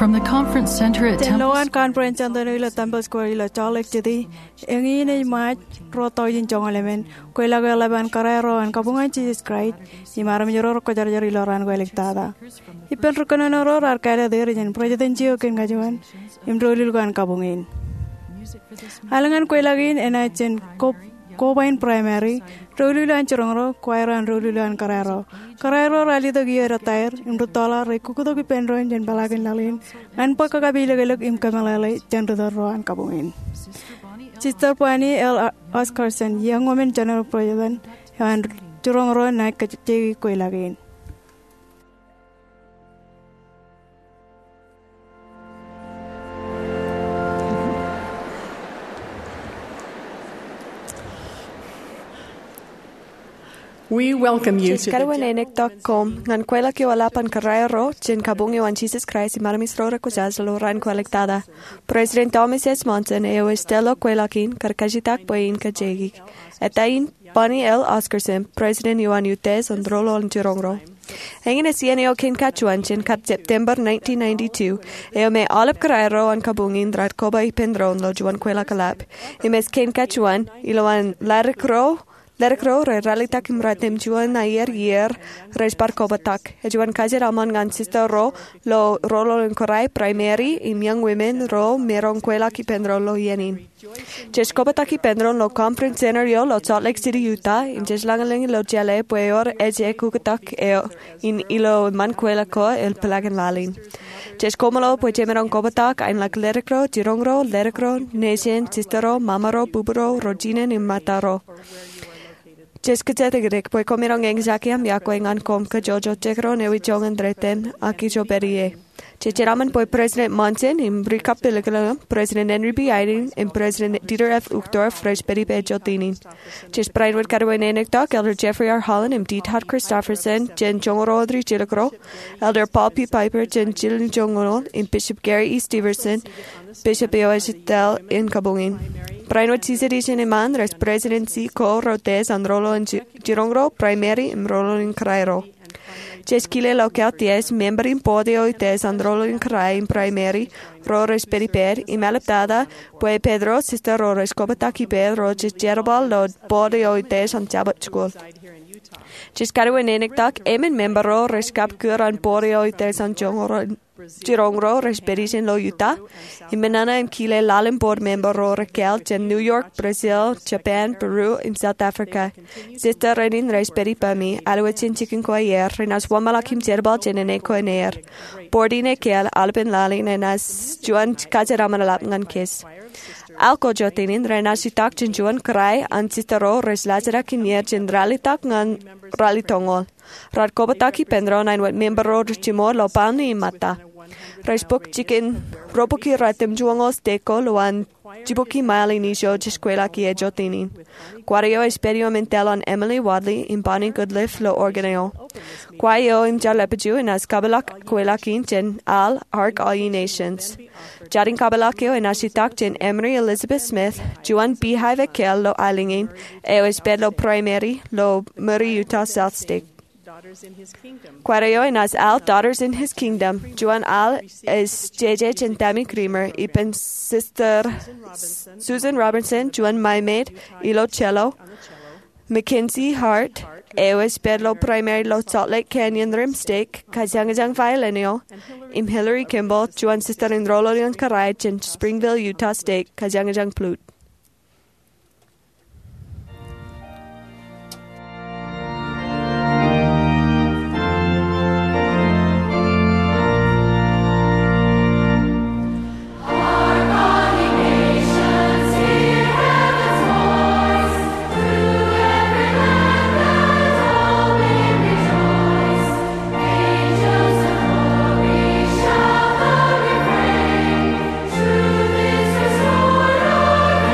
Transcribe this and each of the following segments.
From the conference center at Temple Temple Conference Center ila Temple Square ila Charles jadi engi ni March roto yin jong elemen ko ila ko laban karero an kabungan Jesus Christ ni maram joro ko jar jar ila ran ko elektada ipen rukono ro ar kala de rin project njio ken gajuan imrolil ko an kabungin halangan ko ila gin enachen ko bain primary rolulan chorongro kwairan rolulan karero rali to gi retire imrutola re kukudo ki penron jen balagin lalin an pa ka kabila gelok im kamalale jen roan kabungin Sister Pani L. Oscarson young woman general president and chorongro na kachegi ko ilagin We welcome you to Karwanenek.com ngan kwela ki wala pan karayro jen kabungi wan Jesus Christ maramis rora ko jazlo ran kwalektada President Thomas S. Monson e estelo kwelakin karkajitak poin kajegi etain Bonnie L. Oscarson President Yuan Utes androlo njirongro Hanging a CNO kin kachuan chen kat September 1992 eo me alap karayro an kabungin drat koba ipendron lo juan kwela kalap imes kin kachuan iloan Lerkro re ralita kimratem juan ayer res barkobatak. Juan kajer amon ngan sister ro lo rolo en korai primary im young women ro meron kwela ki pendro lo yenin. Jeskobatak ki pendron lo conference center yo lo Salt Lake City Utah im jeslangaling lo jale pueor eje kukatak eo in ilo man kwela ko el pelagan lalin. Jeskomalo pues jemeron kobatak ein lak lerkro nation sistero mamaro bubero rojinen im mataro. Jeskatete pues comieron en Zakiam Yakwengan com que Jojo Tegro Newi Jongan Dreten Akijo Berie. Checheraman pues President Monson in Bricapilagala, President Henry B. Iding, and President Dieter F. Uchtdorf, Fresh Betty Bejotinin. Jes Brianwood Karawanenek Elder Jeffrey R. Holland, and D. Todd Christopherson, Jen Jongoro Audrey Jilagro, Elder Paul P. Piper, Jen Jill Jongoro, and Bishop Gary E. Steverson, Bishop E. Del in Kabungin. Brianwood Ciserishan Iman, Res Presidency Co. Rotes, and Rolo and Jirongro, Primary, and Rolo in Krairo. Cheskile local ties member in podio tes androlo in crai in primary rores periper in malaptada pues Pedro sister rores cobataki Pedro cherbal lo podio tes on Chabot school. Cheskaru en enektak emen member rores cap kuran podio tes on Jirongro Respedition Lo Utah, Himenana and Kile Lalem board member Raquel in New York, Brazil, Japan, Peru, and South Africa. Sister Renin Respedi Pami, Aluachin Chicken Koyer, Renas Wamalakim Jerbal Jenene Koener, Bordine Kel, Alpen Lalin, and as Juan Kazaramanalapngan Kiss. Alko Jotinin, Renasitak Juan Krai, and Sistero Reslazara Kinier, Generalitak Ngan Ralitongol. Radkobataki Pendron and what member road Chimor Lopani Mata. Rajpok chicken Ropoki Ratem Juangos Deco Luan Jibuki Mali Nisho Chisquela Kiejotini. Quario Experimental on Emily Wadley in Bonnie Goodliff Lo Organeo. Quayo in Jalepaju in as Kabalak Kwelakin Jen Al Ark All Ye Nations. Jarin Kabalakio in Ashitak Jen Emery Elizabeth Smith, Juan Beehive Kel Lo Alingin, Eos Bedlo Primary Lo Murray Utah South State. Quarayo in as Al Daughters in His Kingdom. Juan Al is JJ and Tammy Creamer. Ipen Sister Susan Robertson. Juan My Maid. Ilo Cello. Mackenzie Hart. Eos Bedlo Primary Lo Salt Lake Canyon Rimstake. Kazangajang Violinio. Im Hillary Kimball. Juan Sister in Rololion Karaj in Springville, Utah State. Kazangajang Plut. Truth is restored.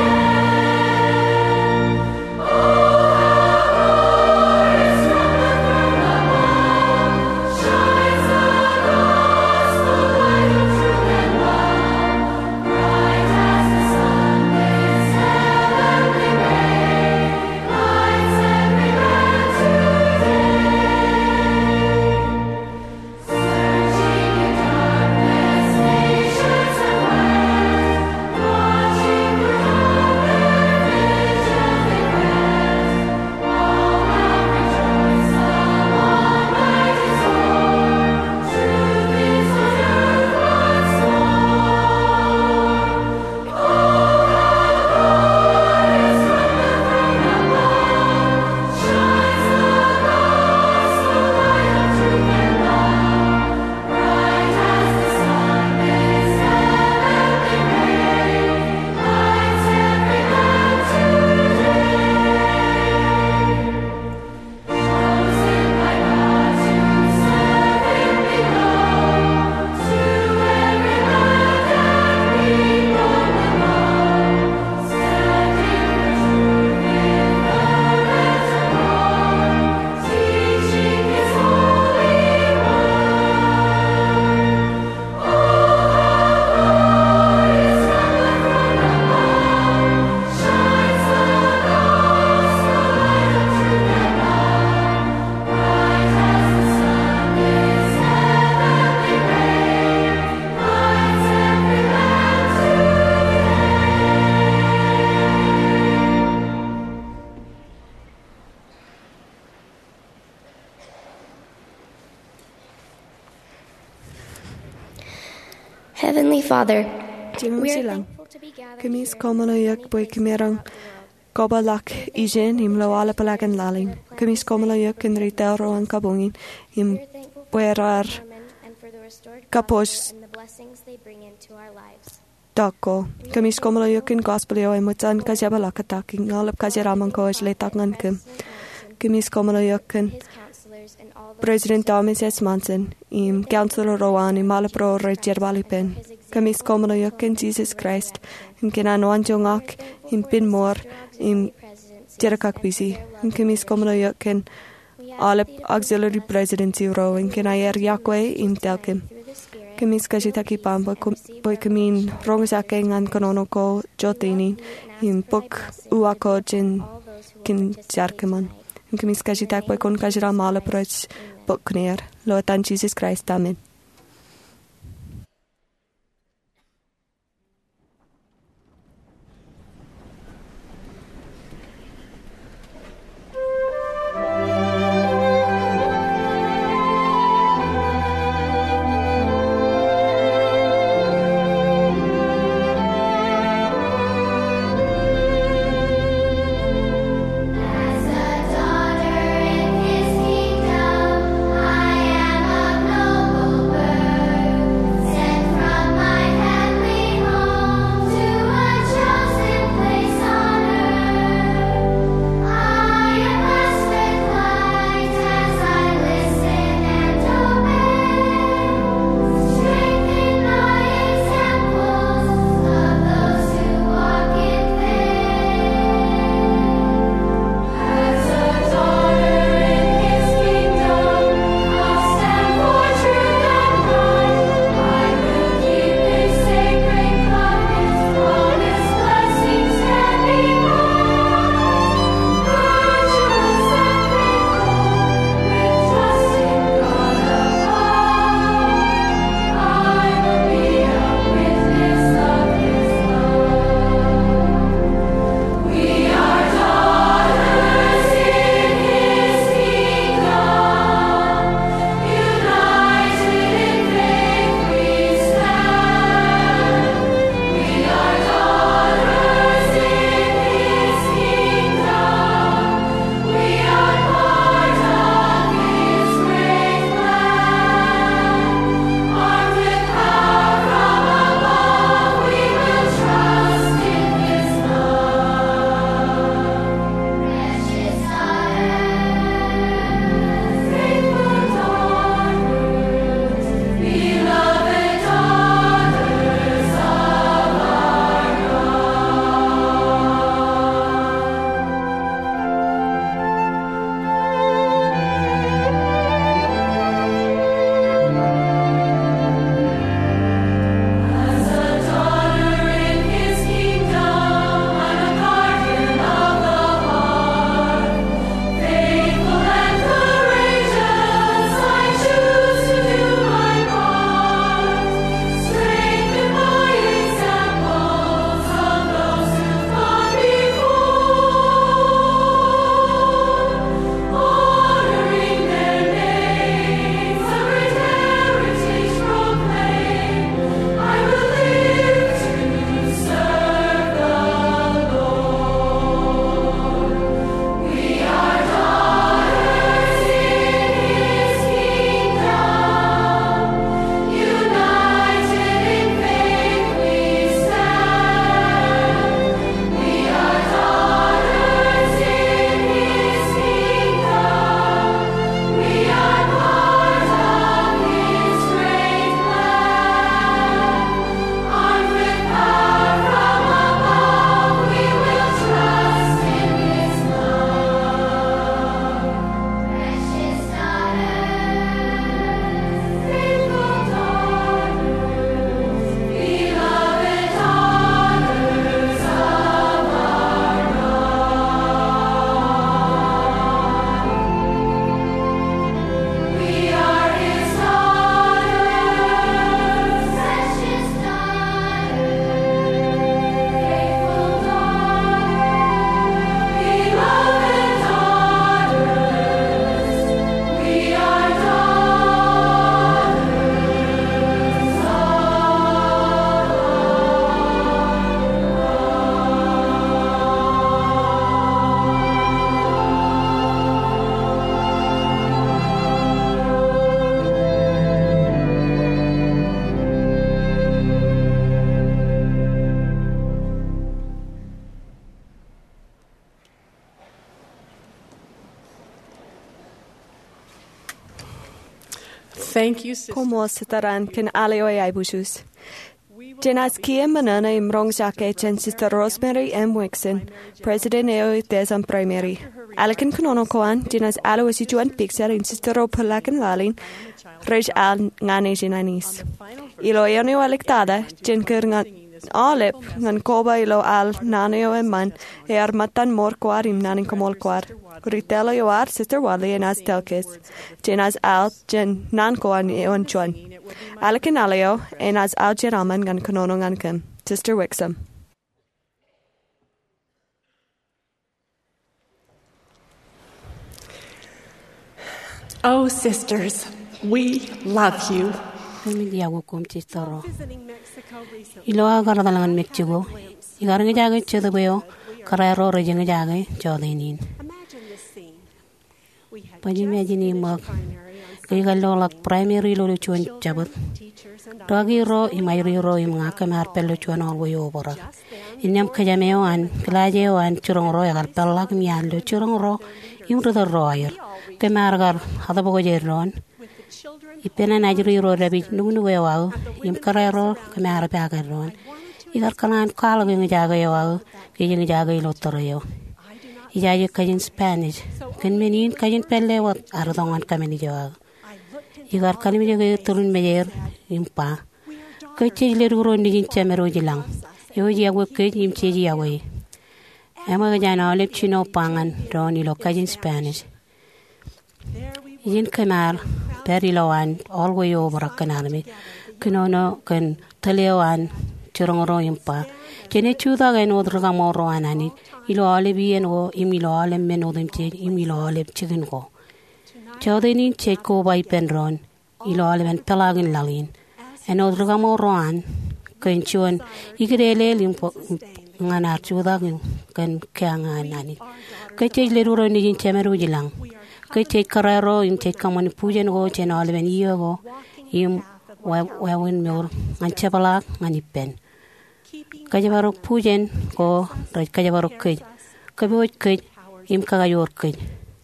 Heavenly Father, Timon we are silang. thankful to be gathered Kamis here komalayak boy kimerang gobalak ijen im lawala palagan lalin. Kamis komalayak in ritaro ang kabungin im We're thankful for werar Norman and for the restored kapos gospel and the blessings they bring into our lives. dako. Kamis komalayak in gospelio ay mutan kajabalakatak in alap kajaramang ko as letangan kum. Kamis komalayak in His counselors and all those President Thomas S. Manson im Councilor Rowan im Malapro Rejerbalipen. Kamis komalayak in Jesus Christ im kinanuan jongak im pinmor im Jerakak bisi. Kamis komalayak in alap auxiliary presidency row in kinayer yakwe im telkim. through the Spirit. Kamis kajitaki pamba boy kamin rongzake ngan kanono ko jotini im buk uako jin kin jarkaman. Kamis kajitak boy kon kajira malaproch buk kner. Loatan Jesus Christ. Amen. As a daughter in His kingdom, I am of noble Thank you, sister. Como sitaran kin alio ai bushus. Jenas Kia Manana im Rong Jacke Jen Sister Rosemary M. Wixon, President Eo Desam Primary. Alakin Konono Koan, Jenas Alo Juan Pixar in Sister Opalakan Lalin, Rej Al Ngane Jenanis. Ilo Yonio Alectada, Jen Kerngan Alep, Nan Koba Ilo Al Naneo and Man, Matan Mor Quarim Nanin Komol Quar. Ritelo Yoar, Sister Wadley and Aztelkis, Jenas Al, Jen Nan Koan Eon Chuan. Alakin Alio, and as Al Jeraman Gan Konono Gankim, Sister Wixom. Oh, sisters, we love you. Ilo agar dalangan Mexico. Igar ngejaga chedabeo, karero rejeng ngejaga jodenin. Pagi imagine mak. Kaya lolak primary lo lucuan jabut. Doagi ro imayri ro imangakam pelu lucuan alway obora. Inyam kajameoan, kelajeoan curang ro yagal pelak mian lo curang ro imruda royer. Kemargar hada bogojeron. Ipena najri ro rabi nunu wewal im karero kemar pagaron. Igar kanan kala ngejaga yawal kaya ngejaga ilo toroyo. Ijaje kajin Spanish. Ken menin kajin pelewat ardongan kameni jawal. Igar kalimi jaga turun meyer impa. Kece leruro nijin chamero jilang. Yo jago kece imche jago. Ema jana olep chino pangan roni lo kajin Spanish. Ijin kamar periloan always over kanarmi. Kenono kan teleoan churongoro impa. Jene chuda gan odruga moro anani. Ilo alebi en o imilo alem menodimche imilo alep chicken go. Chowdenin cheko by penron. Ilo alemen pelagin lalin. En odruga moro an. Kan chuan igirele limpo nganar chuda kan kanga anani. Kece leruro nijin chamero jilang. Kece karero im che kamani pujen go chen alemen iyo im wawin mor anchapalak manipen. Kajabarok pujen ko kajabarok kej. Kaboj kej im kagayor kej.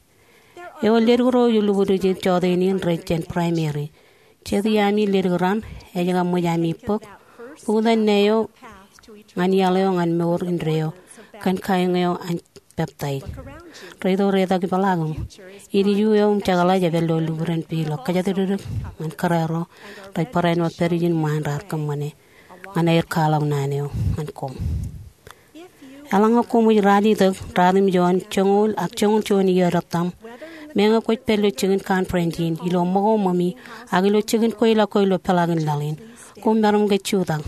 Eo leruro yuluburu je chodenin rechen primary. Chedi yami lerguran ejaga mojami pok. Pudan neo ngani aleo ngan mor indreo kan kayngeo an peptai. Redo reda ki balagum. Iri yuyo chagala jabelo luburan pilo kajadiruk man karero rai pareno perijin manrar kamane. Anair kalau naneo an kom. Alang aku mu radi tuk radim joan chongul ak chongul choni yaratam. Menga koit pelo chicken conferencin ilo mo mami agilo chicken koilo pelagin lalin. Kom darum ge chudang.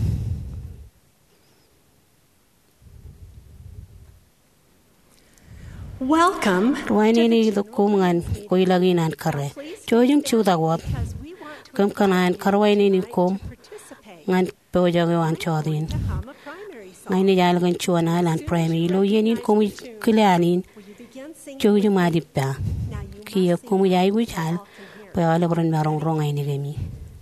Welcome. Ruanini the kumangan koilaginan kare. Chojung chudawat. Kum kanan karwaini kom. Ngan pojagawan chodin. Ngaini jalgan chuana lan premi lo yenin komi klianin. Choju madippa. Kiyo komi jai wichal. Pa ala bron marong rong ngaini gemi.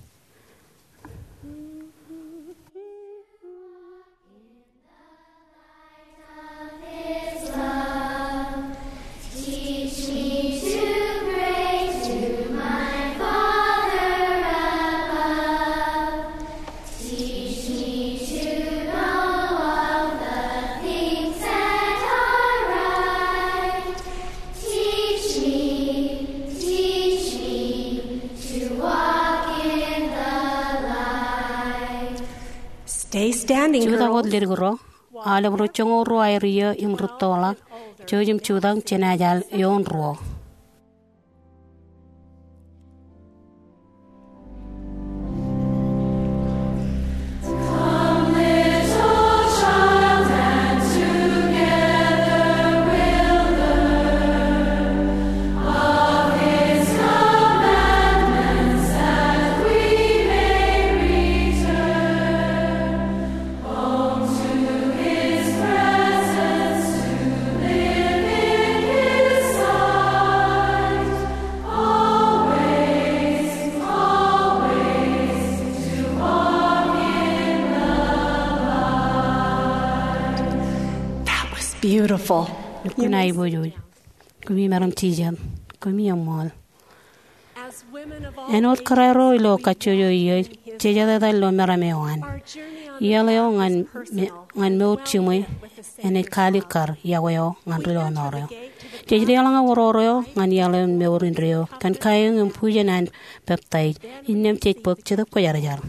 Stay standing, Chuda girls. god lerguro. Ala bro chongo ro ayriya imrutola. Chojum chudang chenajal yon ro. Beautiful. Kunai bojoy. Kumi maram tijan. Kumi amal. Enot karero ilo kachoyo ye chejada da lo meramewan. Yaleo ngan meot chimwe ene kali kar yaweo ngan rilo noreo. Chejrialanga wororeo ngan yaleo meorin reo kan kayeng empujenan peptide innem chejpok chedap ko yarjar.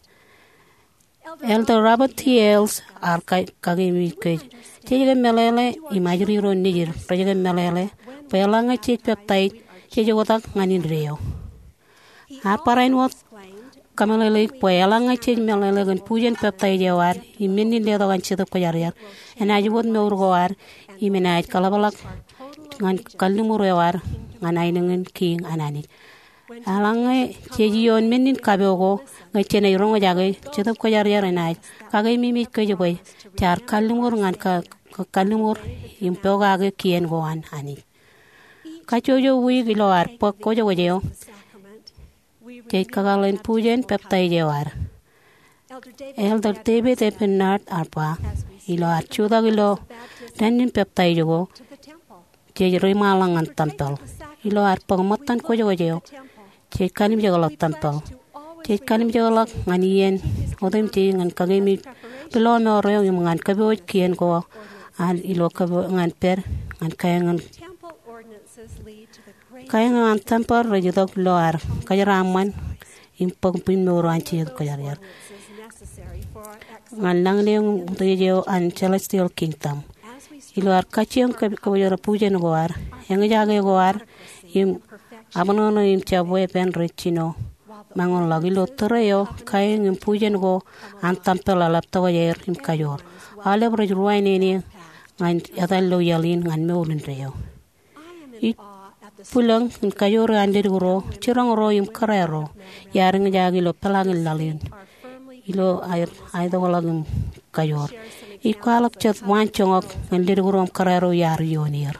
Elder Robert T. Ailes kagimi ke chejge melele imajri ro nijir chejge melele pelanga chej peptide chejotak nganin reo. Aparain wat kamelele pelanga chej melele gan pujen peptide jawar iminin ledo gan chedap ko yarjar. Enajibot meurgoar imenaj kalabalak ngan kallimur yawar ngan ainengen king anani. Alange chejion menin kabego ngachene rongo jage chedap ko yarjar enaj kagay mimi ko joy char kallimur ngan ka kallimur impoga ge kien goan ani. Kachojo wi giloar pok ko joyo Kay kagalen pujen peptide jawar. Elder David Epinard arpa ilo archuda gilo danin peptide jogo chejri malangan tampel ilo arpa matan ko joyo chej kanim jogolak tampel chej kanim jogolak nganien odem chej ngan kagemi bilo no reo ngan kabo kien ko al ilo kabo ngan per ngan kayangan tampel rejodok loar kajaraman impong pin no ranchi ko yar ngan lang leong rejo an celestial kingdom ilo ar kachiang ko yara pujen goar yang jage goar im abono im chabwe pen rechino mangon lagi lo tereo kayeng im pujen go an tampel alap to yer im kayor ale broj ruaine ni ngan adal lo yalin ngan meulin reo pulang in kayor ande goro chirang ro im karero yaring jage lo pelangin lalin ilo ay do lagum kayor ikwalak chat wanchongok ande goro karero yar yonir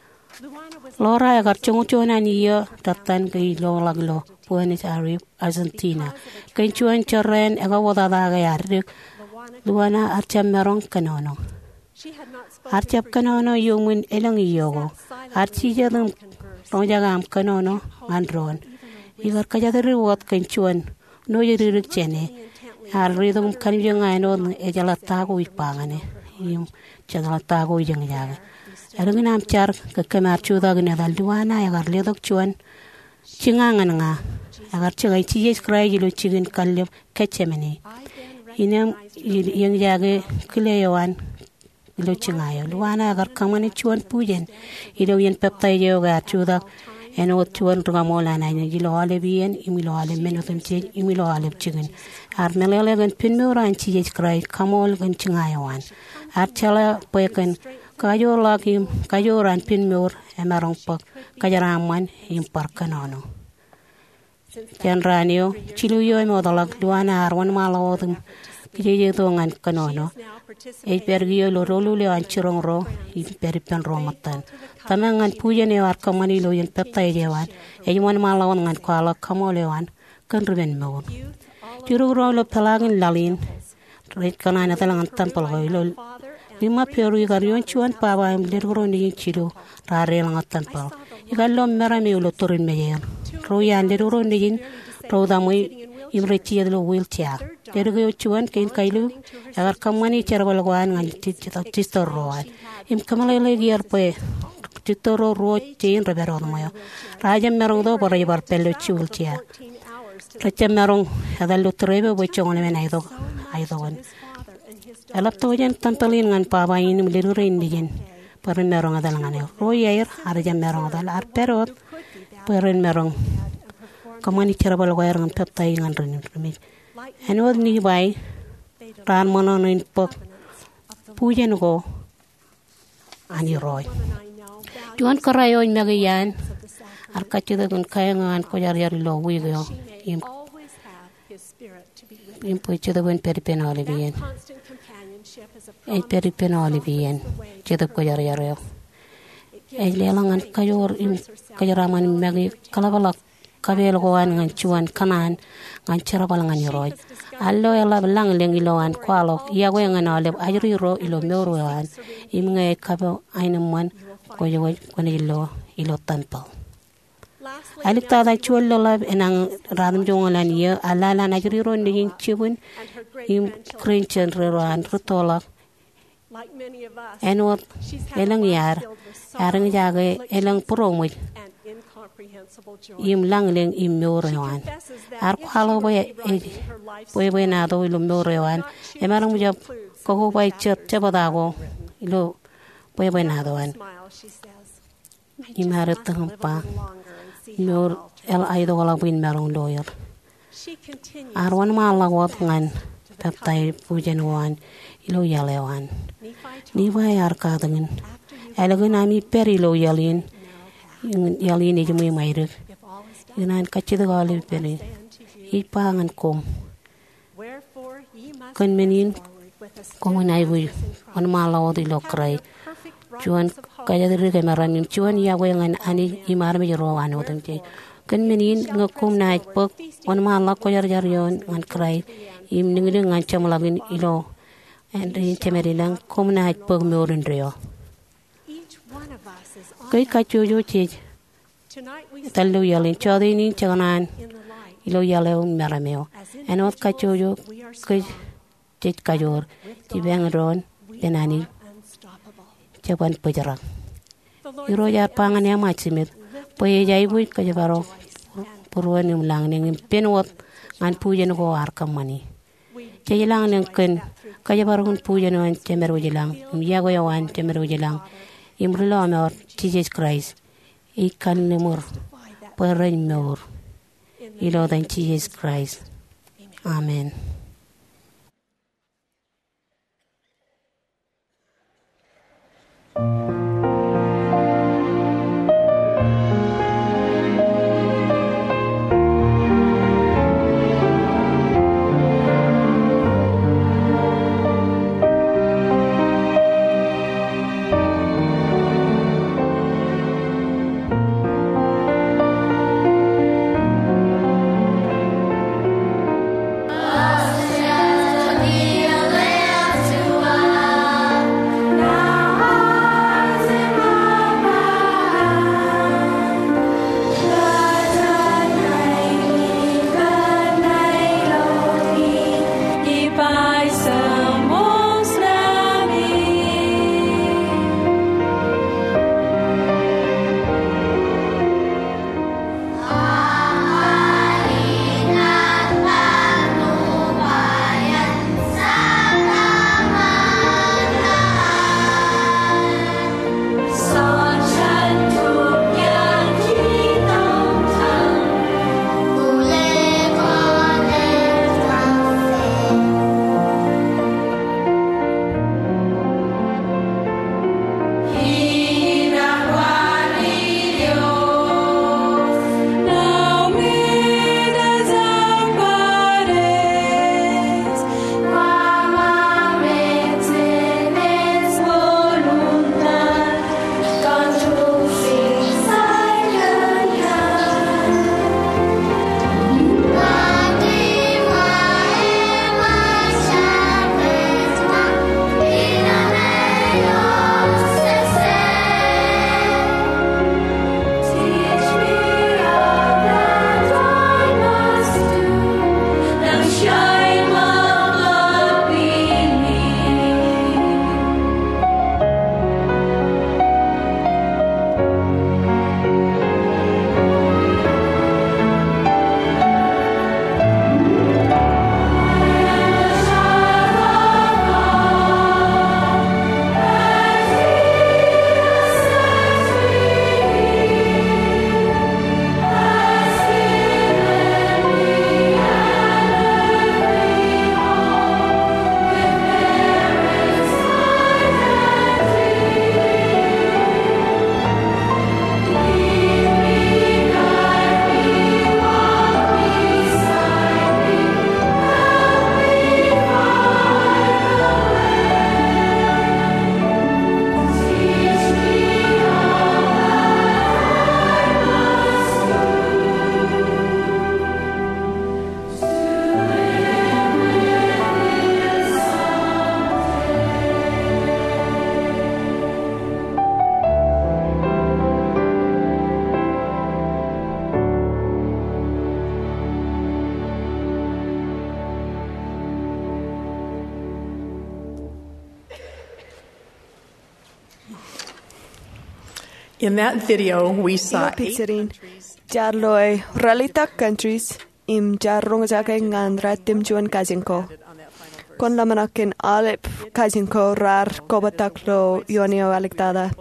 Lora agar chongochona niyo tatan kay lo laglo Buenos Aires Argentina kay chuan charen aga wada ga yardik luana archam merong kanono archap kanono yumun elang yogo archi jadam rojagam kanono andron igar kajadri wat kay chuan no yirik chene ar ridum kanjong ano ejala tago ipangane yum chadala tago jeng jaga Arunginam char kakemar chuda gina dal duana agar ledok chuan chingangan nga agar chigai chijes krai jilo chigin kallem kechemeni inam yang jage kileyawan ilo chingayo duana agar kamani chuan pujen ilo yen peptai yoga chuda eno chuan rugamola na jilo ale bien imilo ale menotem chej imilo ale chigin ar melele gan pinmoran chijes krai kamol gan chingayawan ar chala poeken Kayo lagi kayoran pinmur emarong pak kajaraman impar kanono. Jan ranio chiluyo modalak duana arwan malawodum kijeje tongan kanono. Pergio lo rolu le anchirong ro imperipen romatan. Tamangan pujen e arkamani lo yen peptai jewan. Ejwan malawan ngan kwala kamolewan kan ruben mawon. Juru ro lo pelagin lalin. Red kanana talangan tampal lo Lima peru igarion chuan pawa im lergoro ni chilo rare lang tampal igallo merame ulo torin meyer royan lergoro ni roda moi imrechi lo wheelchair lergo chuan ken kailu agar kamani cherbal gwan ngan tistor roan im kamale gier pe titoro ro chain rebero moyo raja merong do por llevar pelo chulchia raja merong adallo trebe bo chongone men aidogan Alap tojan tampalin ngan papa ini melirure indigen perin merong adal ngane royer arja merong adal arperot perin merong kamani cerabal goyer ngan peptai ngan remi enod ni bai ran monon in pok pujen go ani roy tuan karayo magayan arkachida kun kayangan ko yar lo wigo im puchida bun peripen olivien ay peripen olivien chedap ko yar ay lelangan kayor im kajaraman magi kalabalak kabel goan ngan chuan kanan ngan charabal ngan yoroy allo yalla lang lengiloan kwalo yago ngan ale ajri ro ilo meurwan im ngai kabo ainamwan ko yoy ko ilo tampal alik tada chullolab enang radam jongalan ye alala na jriro ndin chibun im krenchen reran rutolak enot elang yar arang jage elang promoy im langleng im morewan ar khalo boy na do ilum morewan emarang mujab ko boy chet chabadago ilo boy na doan imarat tampa nor el aido wala bin marong lawyer arwan malawat ngan taptai pujan wan ilo yalewan ni vai ar kadangin elagun ami perilo yalin yalini jumi mairek inan kachid gali peri ipangan kom kan menin komunai bu on malawat ilo krai chuan kaya diri kay maraming chuan yawe ngan ani imarami rawan utam che kan menin ngakum naik pok on malak ko yar yon ngan krai im ningli ngan chamlagin ilo and chemerilang kum naik pok morin reo kay kachuyo che talu yalin chodi ni chaganan ilo yaleo marameo anot kachuyo kay che kayor tibeng ron denani Japan pejarak. Iro ya pangan yang macamit. Poye jai bui kaje baro puruan yang lang neng penwat ngan pujan ko arkam mani. Kaje lang neng ken kaje baro kun pujan wan cemer ujilang. Ya go yawan cemer ujilang. Imrulo amor Jesus Christ. Ikan lemur peren mur. Ilo dan Jesus Christ. Amen. Now In that video, we saw Ilo pizzerin jar loi ralita countries im jar rongzake ngan ratim juan kazinko. Kon lamanakin alep kazinko rar kobatak lo yonio aliktada.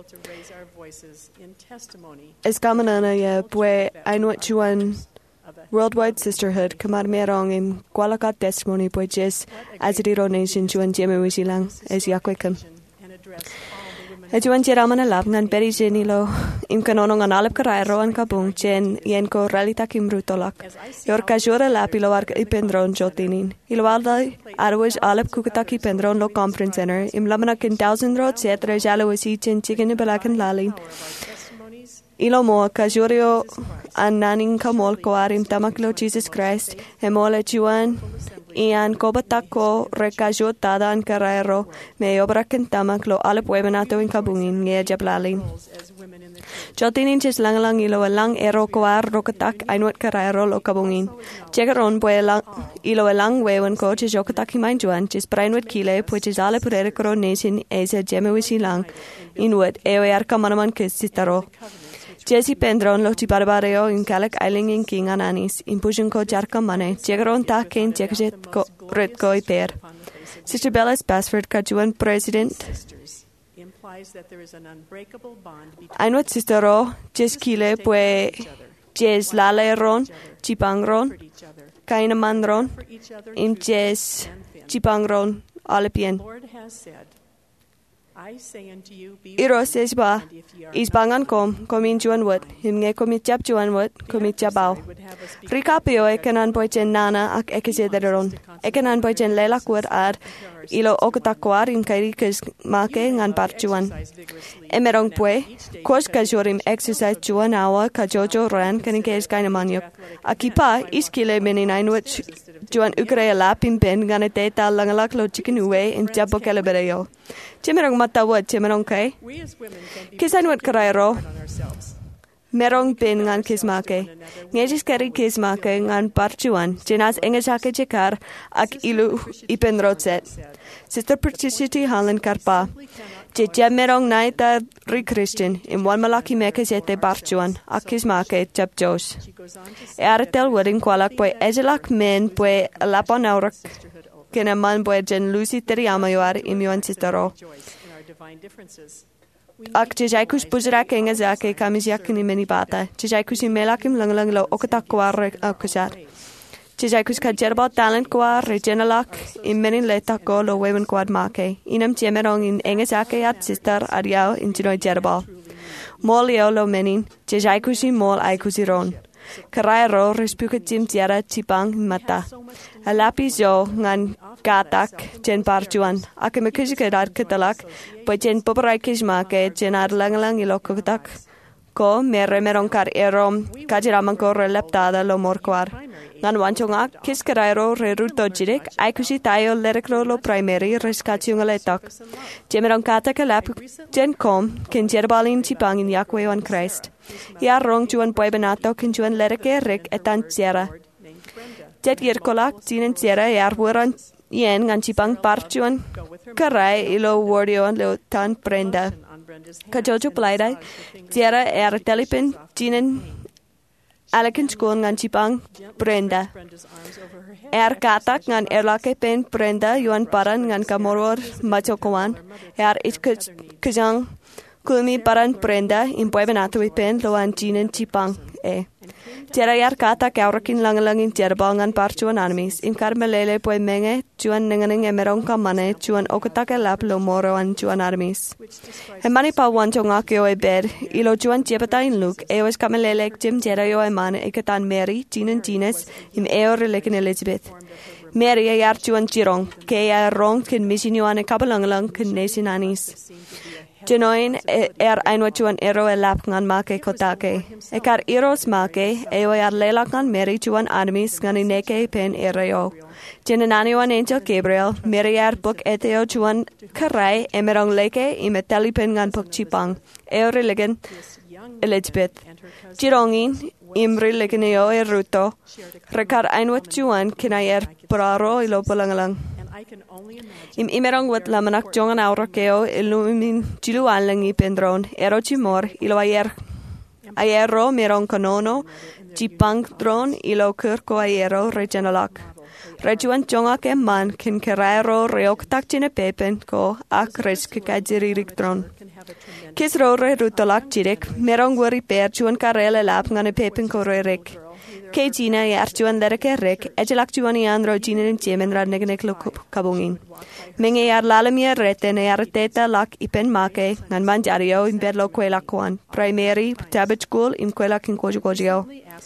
Eskamanana ya pue ainuat juan Worldwide Sisterhood kamar merong im kwalakat testimony pue jes azriro nation juan jeme wisilang es yakwekam. Juan jeraman alap ngan peri jenilo im kanonong an alap karairo an kabung jen yen ko realita kim rutolak. Yor kajura lap ilo ar ipendron jotinin. Ilo alda arwaj alap kukatak ipendron lo conference center im lamana kin 1,000 road setre jalo wisi jen chicken balakan lalin. Ilo mo kajurio an naning kamol koarim tamaklo Jesus Christ hemole juan ian kobatako rekajotada an karairo me obraken tamaklo alep webenato in kabungin nge jablalin. Jotinin jes langalang ilo lang ero koar rokatak ainuat karairo lo kabungin. Chegaron pue lang ilo lang wewen ko jes jokatak himain juan jes brainuat kile pue jes alep rerekro nesin eze jemewisi lang inuat eoyar kamanaman kisitaro. Jesse Pendron lo barbareo in Kalak Isling in King Ananis, in Pujanko Jarka Mane, Jagaron Takin, Jekjet Retko Iper. Sister Bella's Basford Kajuan President. Ainut Sistero, Jes Kile, Pue, Jes Laleron, Chipangron, Kainamandron, Im Jes Chipangron, Alipien. Iro says ba, is bangan komin juan wood, him nge komit jab juan wood, komit jabao. Ricapio ekanan poichen nana ak ekizederon. Ekanan poichen lelak wood ad, ilo okatakwar im kairikas make ngan parchuan. Emerong pue, kos kajurim exercise juan awa kajojo ran kanikes kainamanyok. Akipa iskile meninain wich juan ukrea lapim pen ganeteta langalak lo chicken uwe in jabo calabereo. Chimerong matawad, chimerong kay. Kisan wat karairo. Merong pen ngan kismake. Ngejis kari kismake ngan parchuan. Jenas engesake jekar ak ilu ipenrotset. Sister Particity Hallen karpa. Jejam merong naita ri Christian. In one malaki meke jete parchuan. Ak kismake jab jos. Eartel wedding kwalak pue ejelak men pue lapon aurak. Kena man pue jen Lucy teriamayoar imion sistero. Ak jejaikus buzrak engezake kamizyak ni meni bata. Jejaikus imelakim langlang lo okatak kwar akusar. Jejaikus kajerba talent kwar regenalak in meni letak go lo wewen kwad make. Inam jemerong in engezake at sister ariao in jino jerba. Molio lo menin. Jejaikus mol aikusiron. Karairo respuket jim tiara cipang mata. Alapis yo ngan katak jen parjuan. Ake mekisikedat ketalak. Po jen poperai kismake jen ar lang ilokotak. Ko merong kar erom kajiramang ko releptada lo morkwar. Ngan wanchongak kis karairo reruto jirik. Aikusi tayo lereklo lo primary reskachiung aletak. Jemerong katak alap jen kom ken jerbalin cipang in yakwe on Christ. Ya rong juan pue benato ken juan lereke rik etan tiara. Jet yerkolak jinen tiara yar bueran yen ngan cipang parchuan karai ilo wardion lo tan prenda. Kajojo plaidai tiara telipin jinen alakin school ngan cipang prenda. Katak ngan erlake pen prenda yuan paran ngan kamoror machokowan. Ich kajang kulmi paran prenda impue benato pen loan jinen cipang Tiara katak aurakin langalangin tiarbal ngan parchuan armis. Im karmelele pue menge juan nenganing emerong kamane juan okatake lap lo moro an juan armis. Hemani pa wanchongak yo bed ilo juan jebata in luk eos kamelele jim tiara yo eman ekatan Mary jinen jines im relikin Elizabeth. Mary yar juan jirong ke rong kin misinyoane kabalangalang kin nesin anis. Jenoin ainwa juan ero lap ngan make kotake. Ekar eros make eo lelak ngan Mary juan armis ngan ineke pen ereo. Jenenaniwan angel Gabriel, Mary book eteo juan karai emerong leke imetali pen ngan pok chipang. Eo religion Elizabeth. Jirongin imri ligneo ruto. Rekar ainwa juan kinayer braro ilo palangalang. Im imerong wat lamanak jongan aurokeo ilumin jilu alangi pendron ero chimor ilo aero merong kanono jipang dron ilo kirko aero regenalak. Rejuan jongak man kin keraero reok takjine pepen ko ak res kikajiririk dron. Kis rore rutolak jirek merong wari per juan karele lap ngane pepen ko rek. Ke Gina e arjuan lereke rek, ejelak juan i andro Gina nin jemen rad negenek lo kabungin. Menge ar lalamia reten e arteta lak ipen make, ngan manjario in bedlo kwela kwan, primary, tabit school in kwela kin kojugojio.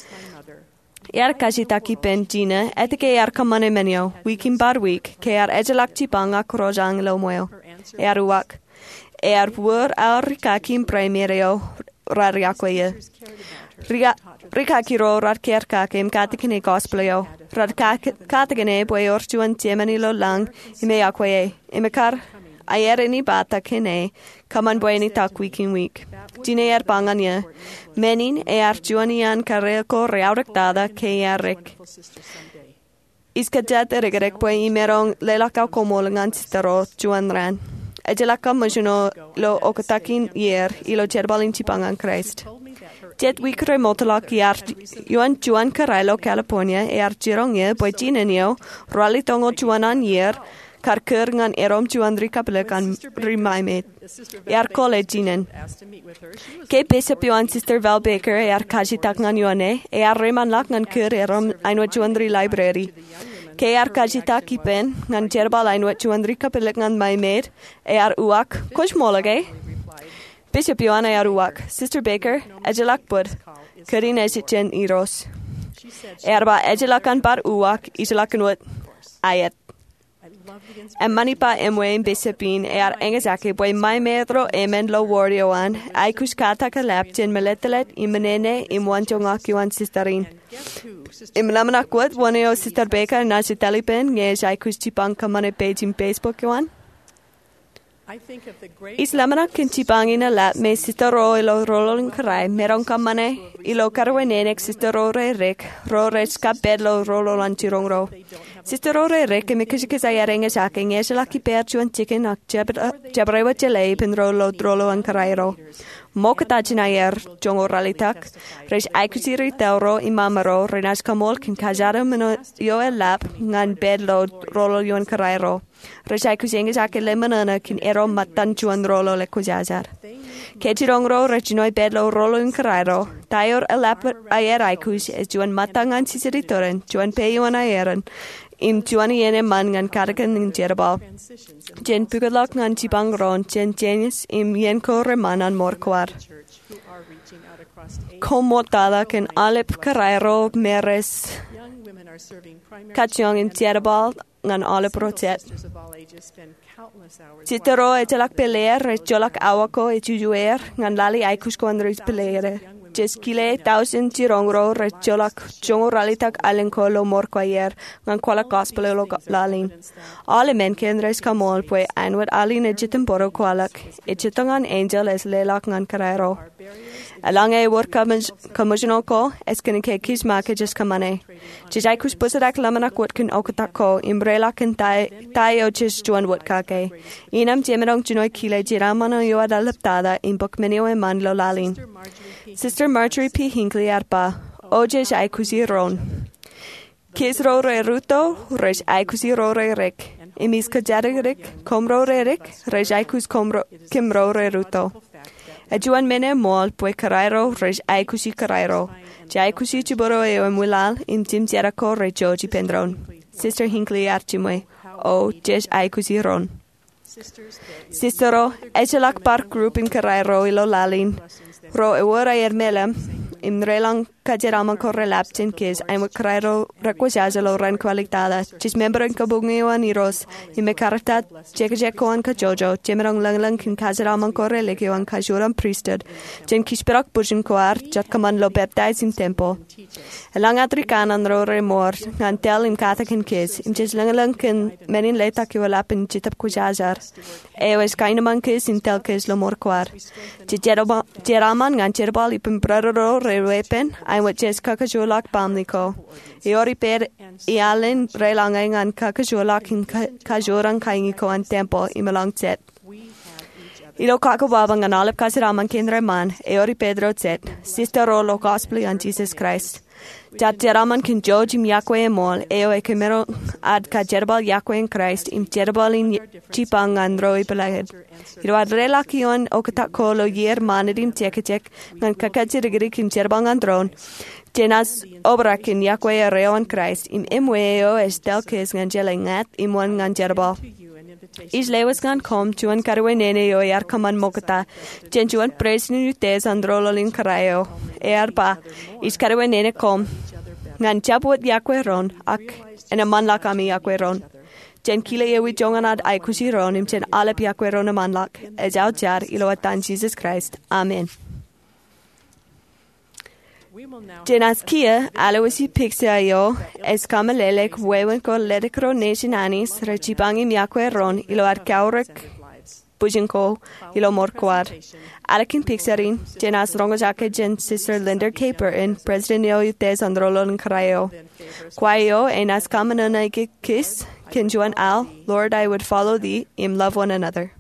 Ar kajitaki pen Gina, etike ar kamane menio, weekin bar week, ke ar ejelak chipanga krojang lo moyo. Ar uak. Ar wur ar rikakin primario rariakweye. Rikakiro radkerkakem katikine gospelio. Radkatikine boi orjuan jemanilo lang ime akwaye. Imekar ayereni bata kine kaman bueni tak weekin week. Gine er banganya. Menin e arjuanian kareko reaurektada ke arek. Iskajat regerek boi imerong lelakau komolangan sitaro juan ran. Ejelaka majuno lo okatakin yer ilo jerbalin chipangan Christ. Jet week remotolak yuan Juan Carrello, California, jirongye boi jinenio, rally tongo juanan yer, karker ngan erom juan rikapelekan rimaimet. Kole jinen. Ke bishop yuan Sister Val Baker kajitak ngan yuane, reman lak ngan ker erom ainwa juan library. Ke kajitak ipen ngan jerbal ainwa juan rikapelek ngan maimet, uak, kojmolage. Bishop Joanna Aruak, Sister Baker, ejelak bud, karin ejitjen iros. Erba ejelakan bar uak, ijelakan wat ayat. Manipa emwein bisipin engezake boi mai medro emen lo warioan, aikus kataka lapjen meletelet imenene imwanjongak yuan sisterin. Imlamanak wat waneo Sister Baker najitalipen ngej aikus chipang kamane page in Facebook yuan. Islamana kinchipangina la me sitaro ilo rolling karai merong kamane ilo karwenenek sitaro rek ro reska bedlo rololan chirongro. Sitaro rek me kishikizayarenge shake ngeshalaki perchuan chicken ak jabrewa chele pen rolo an karairo. Mokatachinayer jongo ralitak rej aikusiri tauro imamaro renas kamol kin kajara meno yo el lap ngan bedlo rolo yon karairo. Rejai kujengi jake le manana kin ero matan juan rolo le kujajar. Kechirongro rejinoi bedlo rolo in karairo. Tayor elap ayer aikus es juan matangan sisiritoren, juan peyuan ayeran. Im juan yene man ngan karakan in jerbal. Jen pugalak ngan chibang ron, jen jenis im yenko remanan morkwar. Komotada kin alep karairo meres kachong in jerbal ngan ale protet. Citero etelak peleer, jolak awako etujuer, ngan lali aikus kondris peleere. Jeskile 1000 jirongro, jolak jongo ralitak alenko lo morkwayer, ngan kwala gospel lo lalin. Ale men kendres kamol pue anwet alin ejitem boro kwalak, ejitangan angel es lelak ngan karairo. Alang e work kamujonoko, eskenike kismake jes kamane. Jaikus busadak lamanak wotkin okatako, imbrelak and tayo jes juan wotkake. Inam jemerong junoi kile jiramano yo adalaptada in bokmenio e man lo lalin. Sister Marjorie P. Hinckley arpa, oje jaikusi ron. Kisro re ruto, rej aikusi ro re rek. Imis kajarik, komro re rek, rej aikus kimro re ruto. Ajuan mene mol pue karairo rej aikusi karairo. Jaikusi chiboro e mulal in jim jerako re joji pendron. Sister Hinckley archimwe, o jes aikusi ron. Sistero, ejelak park group in karairo ilo lalin. Ro ewora ermelem, im relang kajerama corre lapchen kes, aimo karairo requisajalo ran qualitada, chis membro in kabungiwan iros, ime karatat, jekajekoan kajojo, jemerong langlang kin kajerama corre lekewan kajuram priesthood, jen kishperak burjin koar, jatkaman lo baptize im tempo. Elang atrikanan ro remor, ngantel im katakin kes, im jes langlang kin menin letak iwalapin jitap kujajar. Ewes kainaman kes in tel kes lo morquar. Jeraman ngan jerbal ipin braroro rewepen, ein wat jes kakajulak bamliko. Iori per ialen relangai ngan kakajulak in kajurang kaingi ko an tempo imalang set. Ilo kakababa ngan alap kasiraman kindre man, Iori Pedro set, sister rolo gospel on Jesus Christ. Jat jeraman kin George im Yahweh mol, eo e kemero ad ka jerbal Yahweh in Christ, im jerbal in chipang andro ipalahed. Ilo ad relakion o katakolo yer manadim tekechek, ngan kakajirigirik im jerbang andron, jenas obrak in Yahweh reo in Christ, im emweo estelkes ngan jelengat im wan ngan jerbal. Is lewas gan kom juan karwe nene yo yar kaman mokata jen juan presni utes andrololin karayo pa is karwe nene kom ngan jabot yakwe ron ak ena manlak ami yakwe ron jen kile yewi jongan ad ay kushi ron im jen alep yakwe ron manlak ejau jar ilo atan Jesus Christ amen. Jenas kia alawisi pixia yo es kamalelek wewen ko ledekro nation anis rechibangi miakwe ron ilo arkaurek bujenko ilo morkwar. Alakin pixarin jenas rongojake jen sister Linda Caper in President yo yutes androlon karayo. Kwayo enas kamanana kiss kinjuan al Lord I would follow thee im love one another.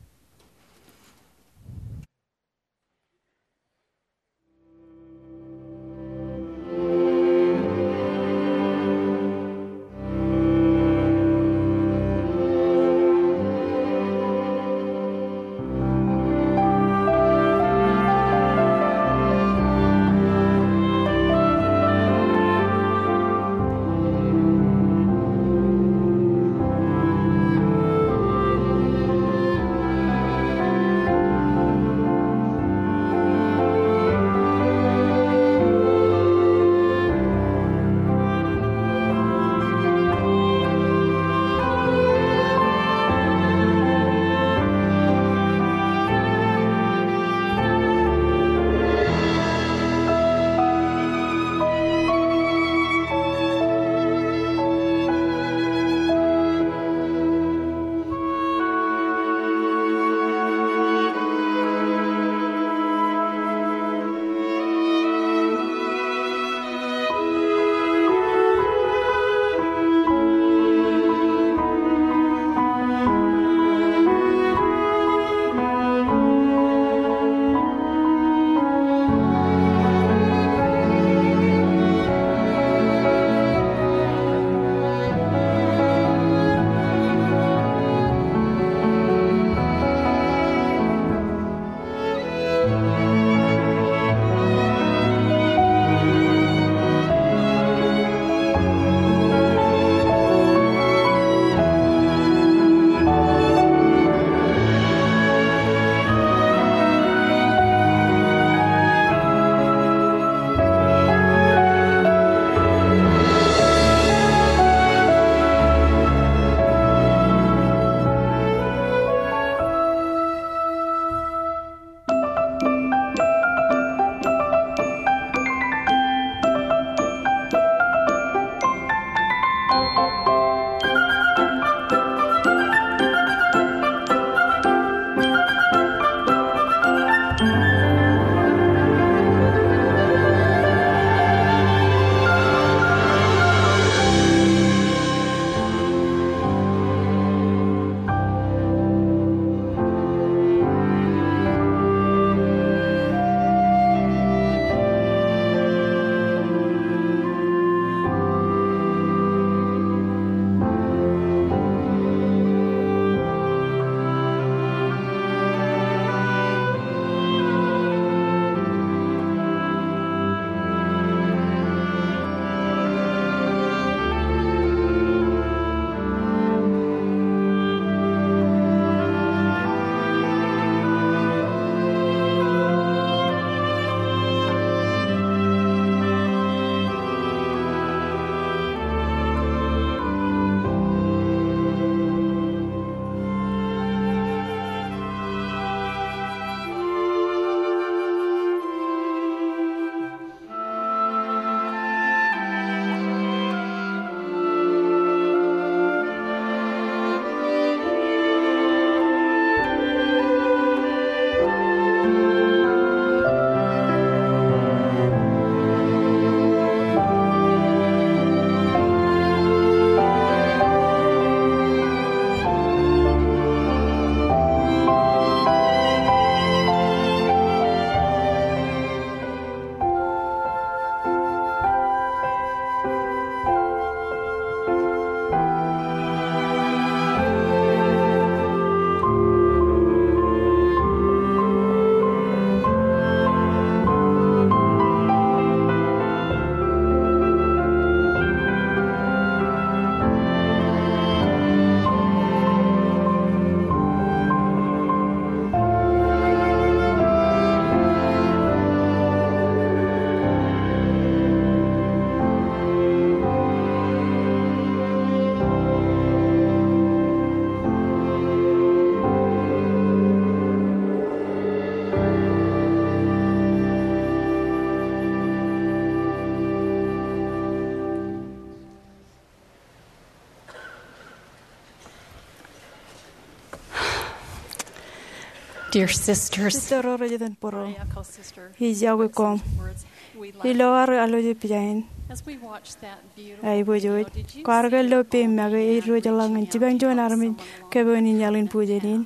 Dear sisters, Sister Rajadan Poro. echo Sister Hijawi kom. words. We love Hilawar aloji pijain. as we watch that beautiful Ay video. bujoj. Did you Kargal see lo the pe maga iru jalangan cibang jon armin keboni nyalin pujenin.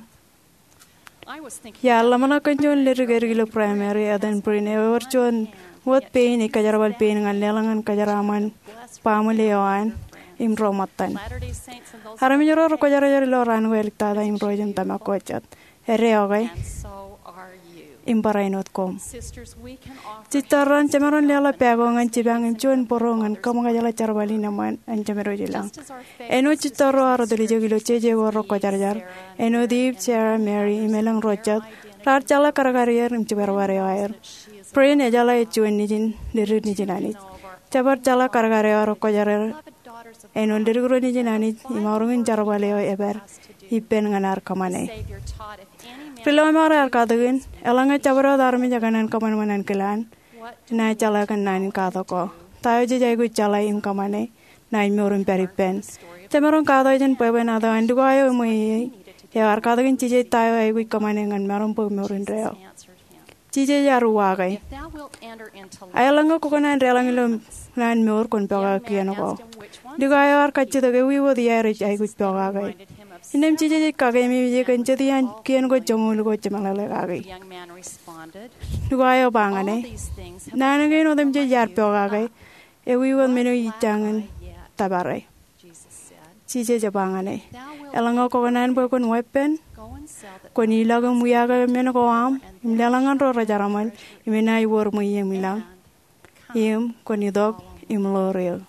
I was thinking Ya Allah mana kanjon liru primary adan prine jon wat pain ikajarwal pain ngan lelangan kajaraman pamulewan imromatan. Latter-day Saints and those Harami joro ko jara loran wel tada imrojen tamakochat. Ereogay and so are you. imbarainot kom. Sisters, we can offer Citaran cemaron lela pegongan cibang imchon porongan kamanga jala charbali naman an camero jilang. just as our faith Eno citaro aro deli jogilo cheje woro ko jarjar. Eno deep Sarah Mary imelang rochat. Rar chala karagarier imchibar ware air. Prain ejala echuan nijin lirid nijin anit. Cabar chala karagare aro ko jarer. daughters of Eno dirgro nijin anit imarungin charbali o eber. Ipen nganar kamane. Savior taught if any man Pilo mara arkadagin. Elanga cabaro darmi jaganan kaman manan kilan. what Na chala kan nanin kato ko. Tayo jajay gu chala im kamane. Na imurun peripen. Temeron kato jen peben ado andugo ayo mui. Ya arkadagin cije tayo ay gu kamane ngan meron po murun reo. answered him. Cije jaru wagay. If thou wilt enter into life, Ayalanga ko kanan relang ilom nan mur kon pyoga kiano ko. asked him which one. Dugo ayo arkadji toge wiwo di ayri ay gu pyoga gay. Reminded him of Inem cije kage mi je kan jadi an kian go jongul go chemalale the gay. young man responded. Dugo ayo All bangane. these things have Nanagay no dem je jar pyoga gay. E wiwo meno itangan yet, tabaray. Jesus said. Cije jabangane. Thou wilt Elanga ko kanan po kon wepen. go and sell that Ko nilaga muyaga meno ko am. Imlalangan ro rajaraman. Imena iwor mu yemilang. Im ko nidok imloril.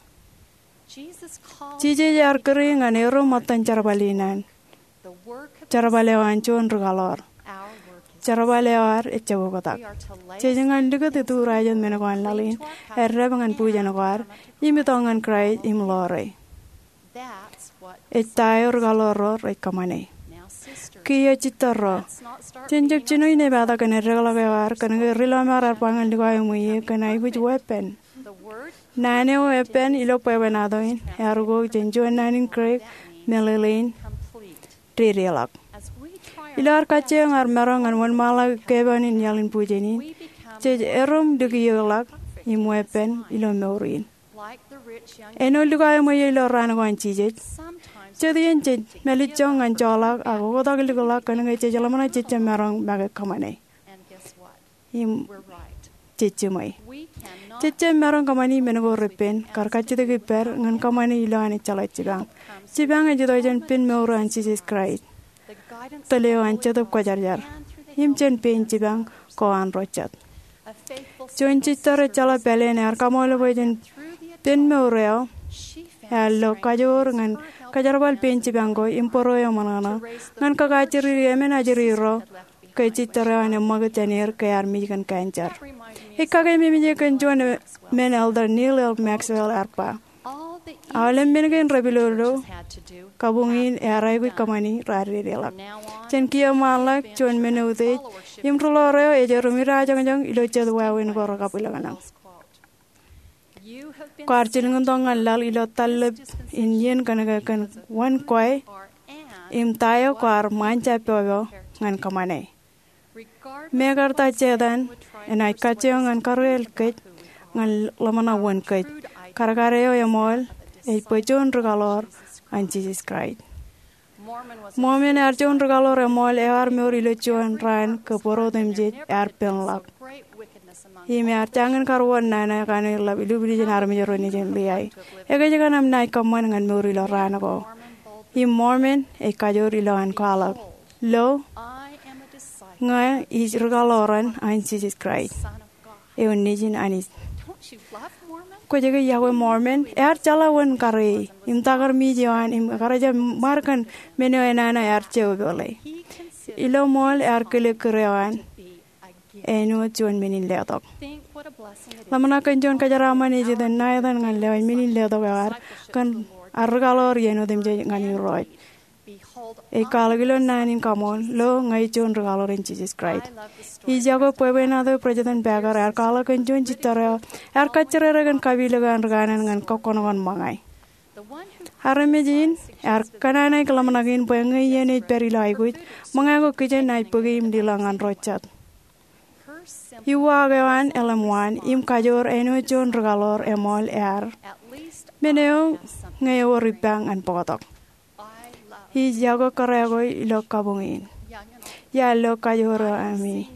Jesus called Cije jar kering anero matan charbalinan. the work of Charbalewan chon regalor. our work is Charbalewar echawo kotak. we are to lay Cije ngan diga titu rajan meno ko lalin. Erre bangan pujan kwar. Imitongan krai imlore. that's what Etayo regaloro rekamane. now sister. Kiyo chitaro. Let's not start Chenjak beating chino ine bada kan regalawar kan rilo marar pangan diga muye kan ai which weapon. the word Nane weapon ilo pebenadoin. Ergo chenjo nanin craig melelin complete. trirelak. As we try our Ilar kache ngar merongan wan mala kebanin yalin pujenin. we become Che erum digiyolak im weapon ilo meurin. like the rich young Eno diga muye ilo ran wan chije. sometimes Che dien che melichong an cholak ago godag ligolak kan ngai che jalamana che merong baga kamane. and guess what? Im We're right. cecemai. We cannot Cece merong kamani menego repen karkachi de per ngan kamani ilo ane chala cibang. Cibang aja dojen pin meuro an Jesus Christ. the guidance Teleo an cedop kwajarjar. and through the Him chen pen cibang ko an rochat. a faithful Chon citore chala pelen er kamole bojen through the pin meureo. she found Hello kajor ngan kajarbal pen cibang go imporo yo manana. Ngan kagachiri yemen ajiri ro. Kay citore ane magatanir kay armi kan kancar. reminded me Ikagay mimije kan John men elder Neil L. Maxwell arpa. all the Awalem binigyan rabilolo. had to do Kabungin eray gu kamani rari relak. now on Chen kia malak chon menute. Im troloreo eja rumira jang jang ilo chad wawin goro kapilanganang. close quote. You have been Kwarchilngan tongan lal ilo talib Indian kanaga kan wan koi. or and Im tayo kwar mancha pewo ngan kamane. regard Megar ta chedan enai kacheo ngan karel kech ngan lamana wan kech. Karakareo yamol e pechon regalor an Jesus Christ. Mormon was Momen archon regalor yamol e ar meori lechon ran kaporo demje ar penlak. great wickedness among Ime archangan karwan nana kanu lab ilu brijin ar mejoro ni jen liai. Ega jaga nam nai kaman ngan meori lo ran ko. Im Mormon e kajori lo an kalak. Lo I am a disciple, nga is regaloran an Jesus Christ. son of God. E unijin anis. Don't you love Mormon? Ko jaga yawe Mormon er chala wan kare. Im tagar mi jiwan im karaja markan meno enana er cheu bole. He considered Ilo mol er kele krewan. be a gift. Eno chon menin letok. Think what a blessing it is. Lamana kan jon kajaraman e jeden naidan ngan lewan menin letok er kan argalor yeno dem je ngani roy. Behold, E kalagilo nanin kamon lo ngai chon regalor in Jesus Christ. I love the story. I jago puebenado president bagar er kala kan jon chitara er kachere gan kabile gan ganan gan kokonogan mangai. Haramejin kananay kalamanagin buengay yenit perilaiguit mangago kijen ay pugim dilangan rochat. Iwagawan elamuan im kajor eno jon regalor emol meneo ngayo ripang an potok. Hi jago karego ilo kabungin. Ya lo kajor ami.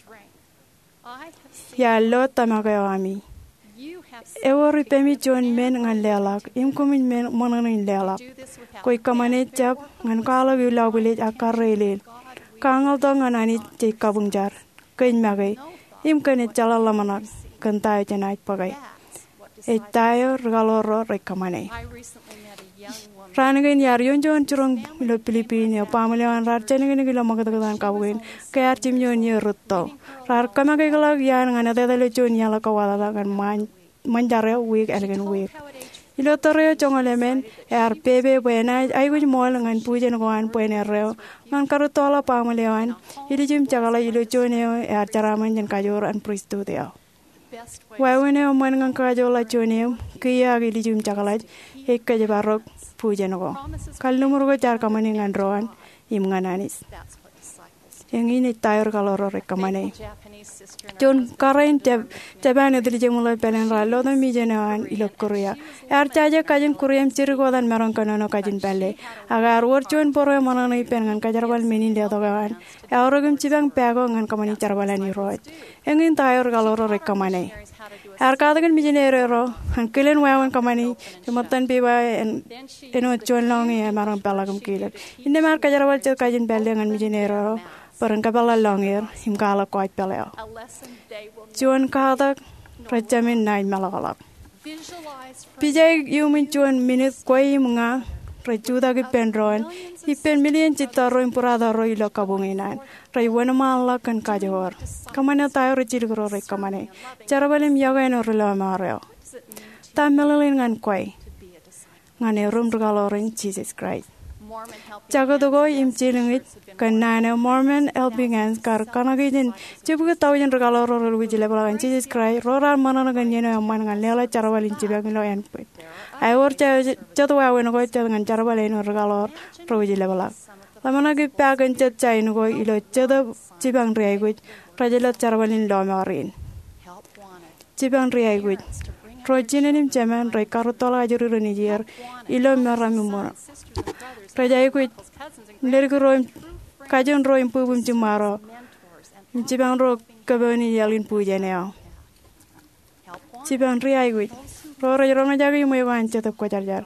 Ya lo tamagayo ami. Ewo ripemi jon men ngan lelak im kumin men monanin lelak. Koi kamane chap ngan kala gila bulit akar relil. Kangal to ngan ani cai kabungjar. Kain magai im kane chala lamanak kantai janai pagai. Tayo regaloro rekamane. Ranagin yar yon jon churong ilo Pilipino pamilihan rar chanagin gila magadagan kabugin kaya chim yon yerutto. Rar kamagai gala yan ngan adele jon yala kawala kan manjare week elgen week. Ilo torreo chongolemen pebe buena ay guj mol ngan pujen goan puene reo ngan karutola pamilihan ili jim chagala ilo choneo charaman jan kajor an pristu deo. Wawene oman ngan kajola choneo kiya ili jim chagala ekka jabarok pujen go. Kal numur go char kamani ngan roan im ngananis. Yang ini tayor kaloro rekamane. Jon karain Japan edili jemulai pelen ralo dan mijenawan ilok Korea. Caja kajen Korea cirigo dan merong kanono kajen pele. Agar jon poro mananai pengan kajarbal menin dia togawan. Orogem cibang pego ngan kamani carbalan iroj. Yang ini tayor kaloro rekamane. Katakan mijenero han kilen wawan kamani jematan piba eno jon longi marong pelagam kilen. Inde mar kajarbal cir kajen pele ngan mijenero. Parang kapala longir him kala kuat peleo. Juan katak rajamin naik malakalak. Pijai yumin juan minit kuai munga rajuda ki penroan. Ipen million cita roin purada roi lo kabunginan. Rai wana malak kan kajor. Kamane tayo rajil kuro rai kamane. Cara balim yaga eno rilo mareo. Tamelin ngan kuai. Ngane rum regalorin Jesus Christ. Jagodogo im chilingit kanana Mormon helping hands kar kanagin cibu tawin regalo roro wijile balagan Jesus Christ rora manana ganyeno amman ngan lela charwalin cibang lo en put ai wor chatu awen go ngan charwalin regalo ro wijile balag lamana gi pagan chain go ilo chado cibang riai go rajela charwalin lo marin cibang riai go rojinin cemen rei karutola ajuru renijer ilo maramumora Rajai kuit lergo roim kajon roim pubum cimaro cibang ro kaboni yalin pujeneo cibang riai kuit ro rong jagi moy wan cetap ko jarjar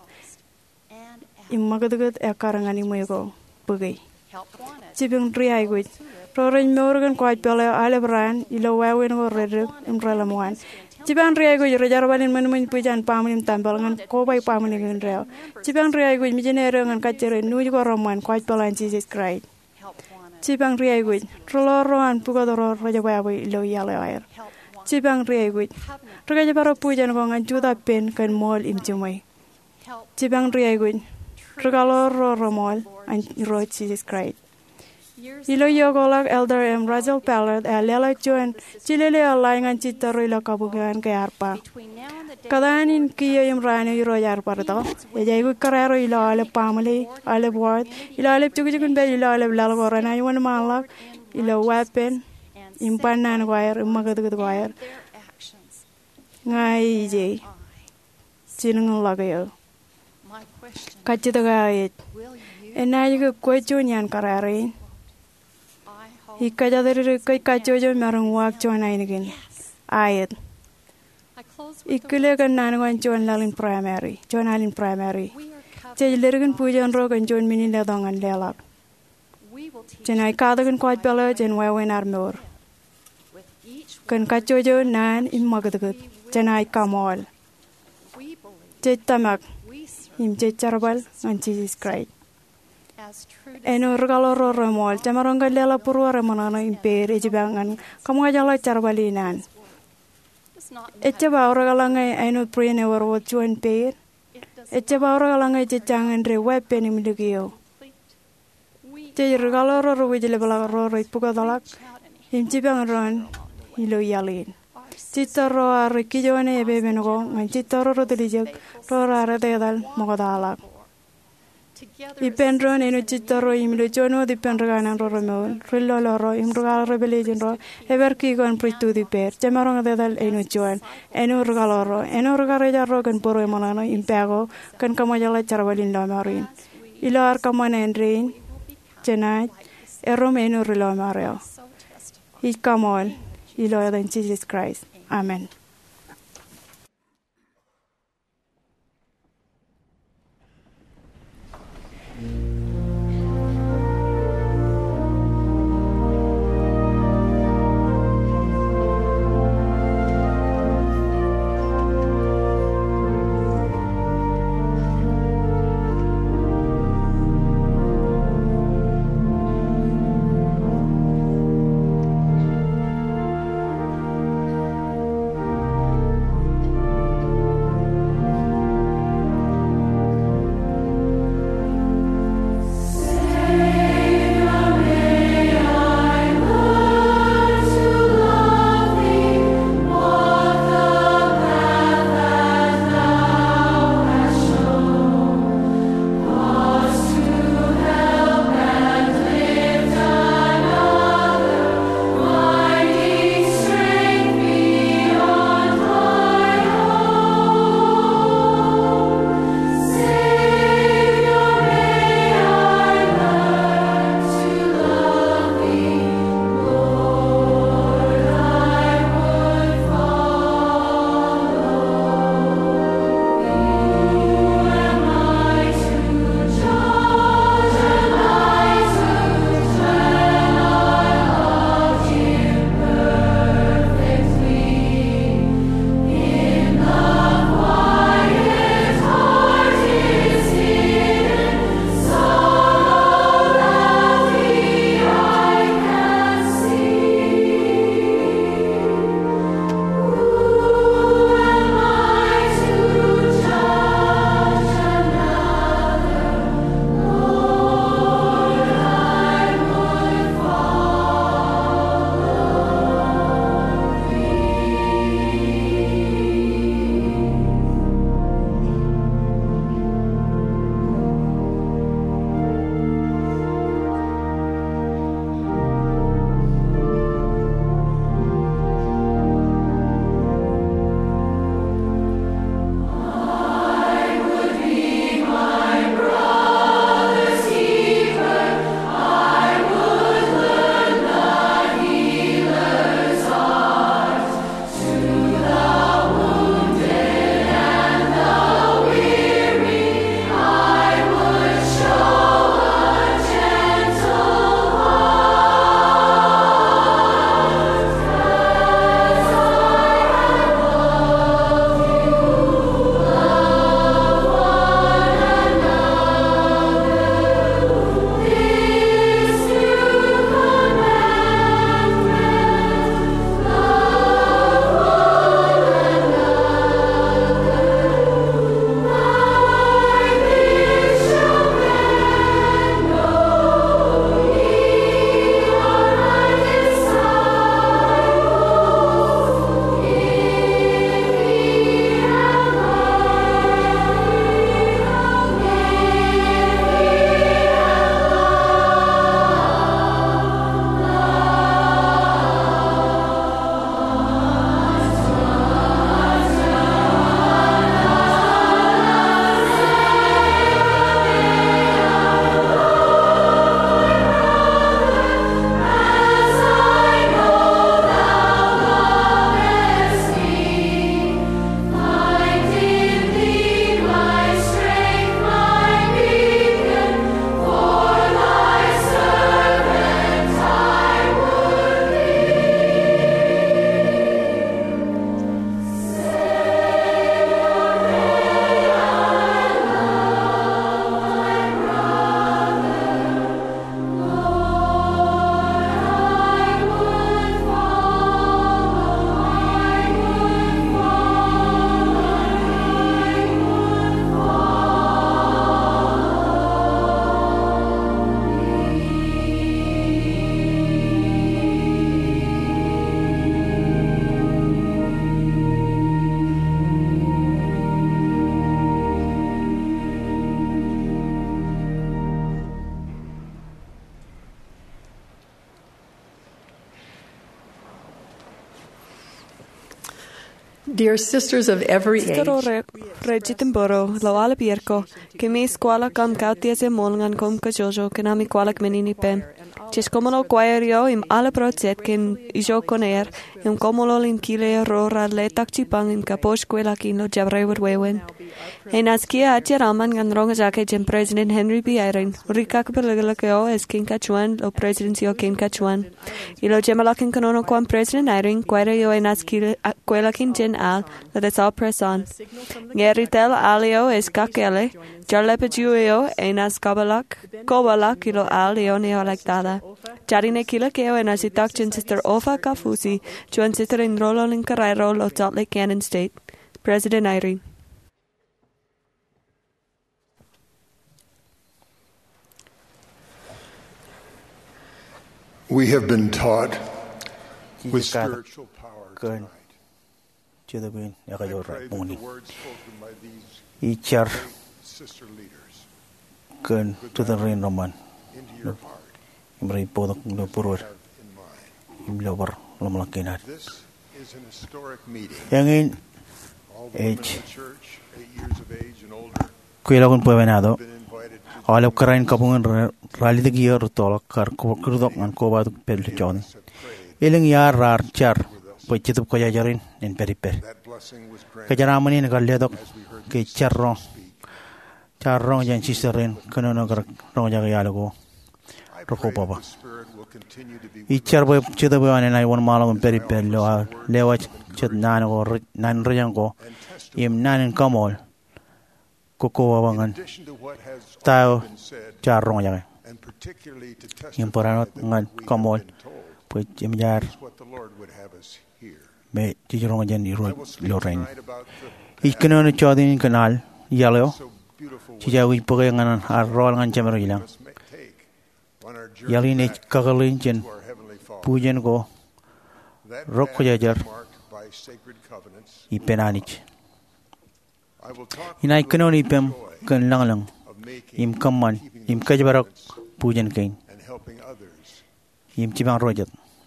imagadugut ekarangan moy ko pugai cibang riai kuit ro roim morgan ko pele alebran ilo wawen go redre imralamuan Cibang riai go rajar balin men pujan pamlim tambal ngan ko bai pamli ngan reo. Cibang riai go mijenero ngan kacere nuj go roman ko palan Jesus Christ. Cibang riai go roloroan pugadoro raja bai lo yale air. Cibang riai go raja baro pujan go ngan juda pen kan mol imcumai. Cibang riai go regaloro romol an ro Jesus Christ. Ilo yogolak elder Rachel Pallard lela chuan chilele alai ngan chitaro ilo kabugan ke arpa. Kadanin kiyo rani iro yar parto. Ejaigu karero ilo ale pamali ale ward ilo ale chukujukun be ilo ale lalgora na yuan malak ilo weapon impanan wire magadugut wire. Ngai je sinung lagayo. Kachito gayet. Enayigu kwechuan karare. Ikaja dari kai kacojo marang wak cuan ainigin. Ayat. Ikule kan nanwan cuan lalin primary. Cuan alin primary. Cejlergan pujan ro kan cuan mini ledongan lelak. Cenai kadagan kuat pala cen wawen armor. Kan kacojo nan imagadagut. Cenai kamol. Cetamak. Im cecarbal ngan Jesus Christ. Eno regalo roro mol camarong lela purwa remonana imper ejibangan kamu ajala carbalinan ecce ba regalangai eno prene waro chuan per ecce ba regalangai cecangan re weapon imligio ce regalo roro wijile bala roro ipuga dalak imjibang ron ilo yalin Chitoro arikijone ebebenogo ngan chitoro rotilijek rora rededal mogodalak. Ipendron enu chitoro imiluchono dipendrganan roromon riloloro imrugal rebellion everkigon pritu diper chamarong dedal enu chuan enu rugaloro enu rugareja rogan poro monano impego kan kamajala charwalin lomarin ilar kamanen rain chenaj erom enu rilomareo ikamol ilo in Jesus Christ. Amen. Dear sisters of every age, Storo regitim boro, lo ala bierko, que mi scuola cam cautiese molngan com cajojo, que nami qualak menini pem. Cis comolo quaerio im ala procet, ken ijo coner, im comolo lim kile rora letak cipang im caposh quelakin lo jabrewer wewen. En askia atjeraman gan ronga jake jem President Henry B. Eyring, rikak belegakeo es king cachuan, lo presidencio king cachuan. Ilo gemalakin canono quam President Eyring, quaerio en askile quelakin jen al, la desal preson. Ngeritel alio es kakele, jarlepejueo en askabalak, kobalak ilo alio neolactada. Jarine kila keo en asitak jen sister Ofa Kafusi, juan sister in rolo in Carrero, lo Salt Lake Canyon State. President Eyring. We have been taught with spiritual power tonight. I pray that the words spoken by these sister leaders would go into your heart and have in mind. This is an historic meeting. All the women in the church, 8 years of age and older, have been invited to All of Karain Kapungan rally the gear tolak kar kurdok and koba pelchon. Iling yar rar char, pochit koyajarin in periper. Kajaramani in Galedok, K charron, charron and sisterin, canonogar, ronjagalago, Rokopaba. Each charboy chitabuan and I one malum and periper, lewach chetnan or nan rayango, im nan in Kamol. Kokoawangan tao charong yang imporanot ngan kamol pues jemjar me tijong jan iro loren ikeno chodin kanal yalo tijawi pogangan arrol ngan chamero ilang yalin kagalin jen pujen go rokko jajar ipenanich Inai kanoni pem kan lang im kaman im kajbarak pujan kain im cibang rojat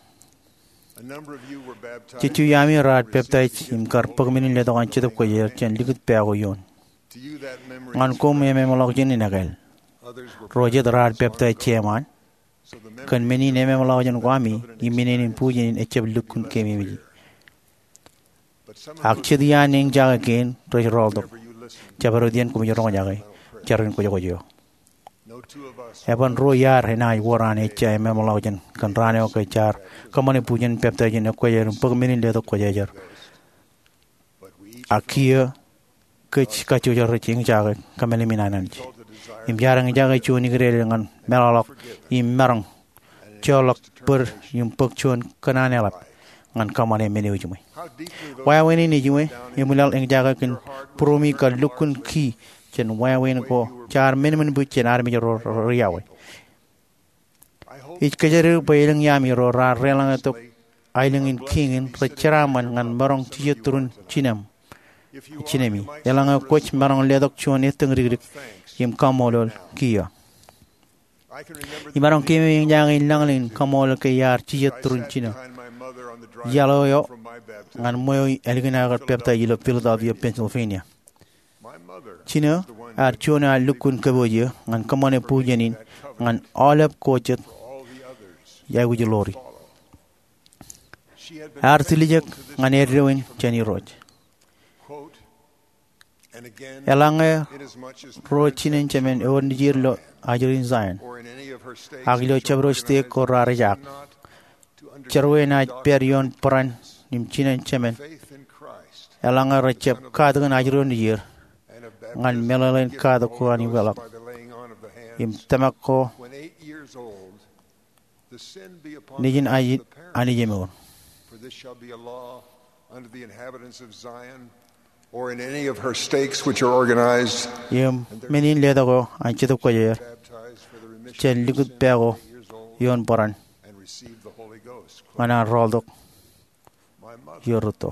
cicu yami rat peptai im kar pagminin ledokan citap ko yer chen likut peago yon ngan ko me molok jeni nagal rojat rat peptai cheman kan meni ne me molok jen kwami iminin pujan echeb lukun kemi mi Akchedian ing jaga ken toy roldo jabarodian ko jorong jaga charin ko jogo eban ro yar henai woran echa memolagen kan rane o kai char kamane pujen pepta jin ko yer pagminin le to ko yer akia kech ka chu jor ching jaga kamele minanan im jarang jaga chuni grele ngan melolok im marang cholok per im pok chun kanane lap ngan kamane meni ujumai waya weni ni jume yemulal eng jaga kin promi ka lukun ki chen waya wen ko char men bu chen armi ro riawe ich kajere bayeng yami ro ra relang to ailing in king in recharaman ngan barong ti turun chinam chinemi yalang coach barong ledok chone tengri yem kamolol kiya imarong kimi yang jang in langlin kamol ke yar ti turun chinam yalo yo ngan moy eligina gar pepta yilo Philadelphia Pennsylvania chino ar chona lukun kaboje ngan kamone pujenin ngan olap kochet ya wujulori ar tilijak ngan erwin chani roj elange rochinen chemen on jirlo ajurin zain agilo chabroste ko rarjak Cerwena perion peran nim chinen chemen elanga recep kadang ajrun year ngan melalen kada ko ani welak im tamako nijin ayi ani jemor for this shall be a law under the inhabitants of Zion or in any of her stakes which are organized yem menin ledago anchito ko yer chen ligut pego yon peran Mana roldok yoruto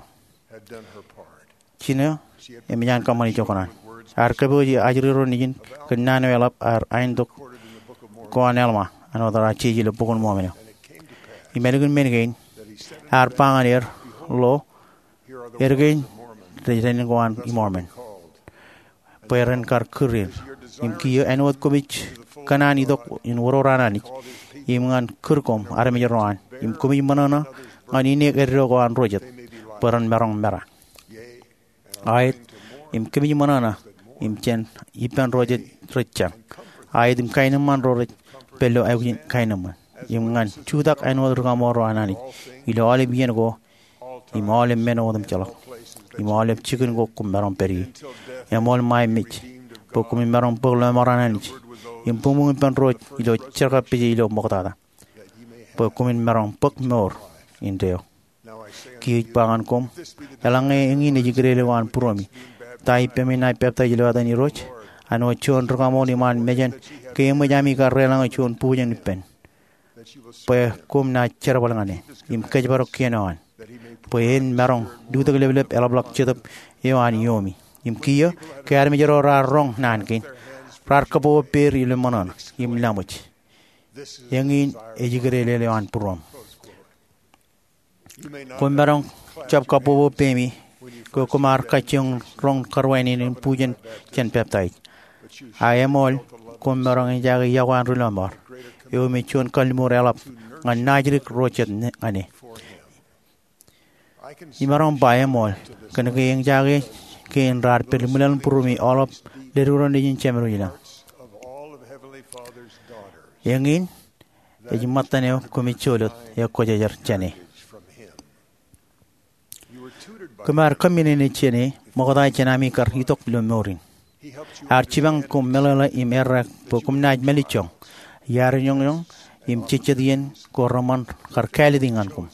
China emian kamani jokonan ar kaboji ajriro nijin kenana welap ar aindok ko anelma another chiji le pokon momeno imegun mengain ar panganer lo ergain rejen go an imormen peren kar kurir im kiyo enwot komich kanani dok in wororanani im ngan kurkom arme joran im komi manana ngani ne erro go an rojet peran merong mera ait im komi manana im chen ipan rojet rechan ait im kainam man rojet pelo ay kainam im ngan chudak enwot rugamoro anani ilo ale bien go im ale meno dum chalak im ale chicken go kum meron peri emol mai mich pokum meron polo maranani im pumun pan roj ilo cerka piji ilo moktada pokum meron pok mor indeo ki pangan kom elange ingi ne jigrele wan puromi tai pemina pepta ilo adani roj ano chon rugamoni man mejen ke mejami ka relang chon pujen pen pe kum na cerbalangane im kejbaro kenawan poen merong dutak levelep elablak chetap yoan yomi im kiyo kayar mi jaro rar rong nan kin rar kapo per ile manan im lamuch yangin ejigere le lewan purom ko merong chap kapo pemi ko kumar kachung rong karwaini nin pujen chen peptai ayamol ko merong jaga yawan rulamar yo mi chon kalmur elap ngan najrik rochet ane imarong bayamol kan ke yang jage ken rar pelmulan purumi olop deruron din chemero ila yangin ejmatane komicholot ya kojajar chane kumar kamine ne chene mogoda chanami kar hitok lomorin archibang kum melala imerak pokum naj melichong yar nyong im chichedien ko roman kar kalidingan kum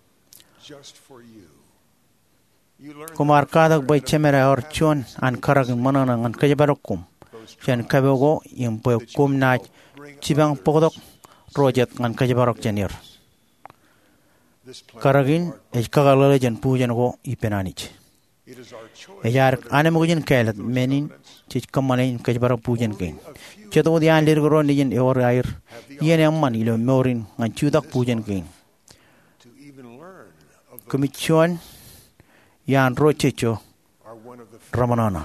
kumar kadak bay chemera or chon an karag manana an kajabarokum chen kabogo im pokum naj chibang pogdok project an kajabarok chenir karagin ejkagalale jen pujen go ipenanich ejar anemugin kelat menin chich kamane kajabarok pujen ken chedo dian lirgoro nijin eor air yen amman ilo morin an chudak pujen ken kumichon yan rochecho ramanana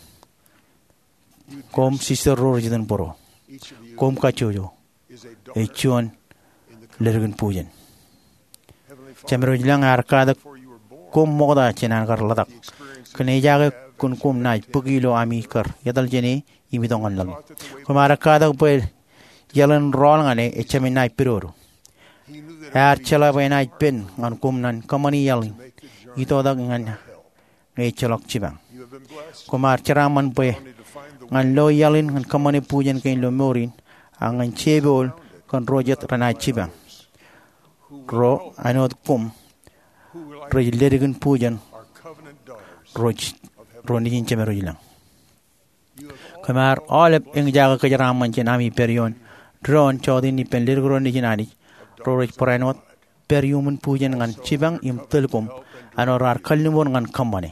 kom sister rorjiden poro kom kachojo echon lergen pujen chamero jilang arkada kom moda chenan kar ladak kene jaga kun kom naj pugilo ami kar yadal jene imidongan lam kumara kada pel yalan rol ngane echami naj piroro yar chala bay naj pen ngan kom nan kamani yalin ito dag ngan ngay chalok chibang kumar charaman pe ngan lo yalin ngan kamani pujen kain lo morin angan chebol kan rojet rana chibang ro anod kum rejlerigen pujen roj ronijin chemero jilang kumar olep eng jaga kajaraman chenami perion dron chodin ni pen lergro ni jinani roj poranot periumun pujen ngan chibang im telkom anorar kalnimon ngan kamane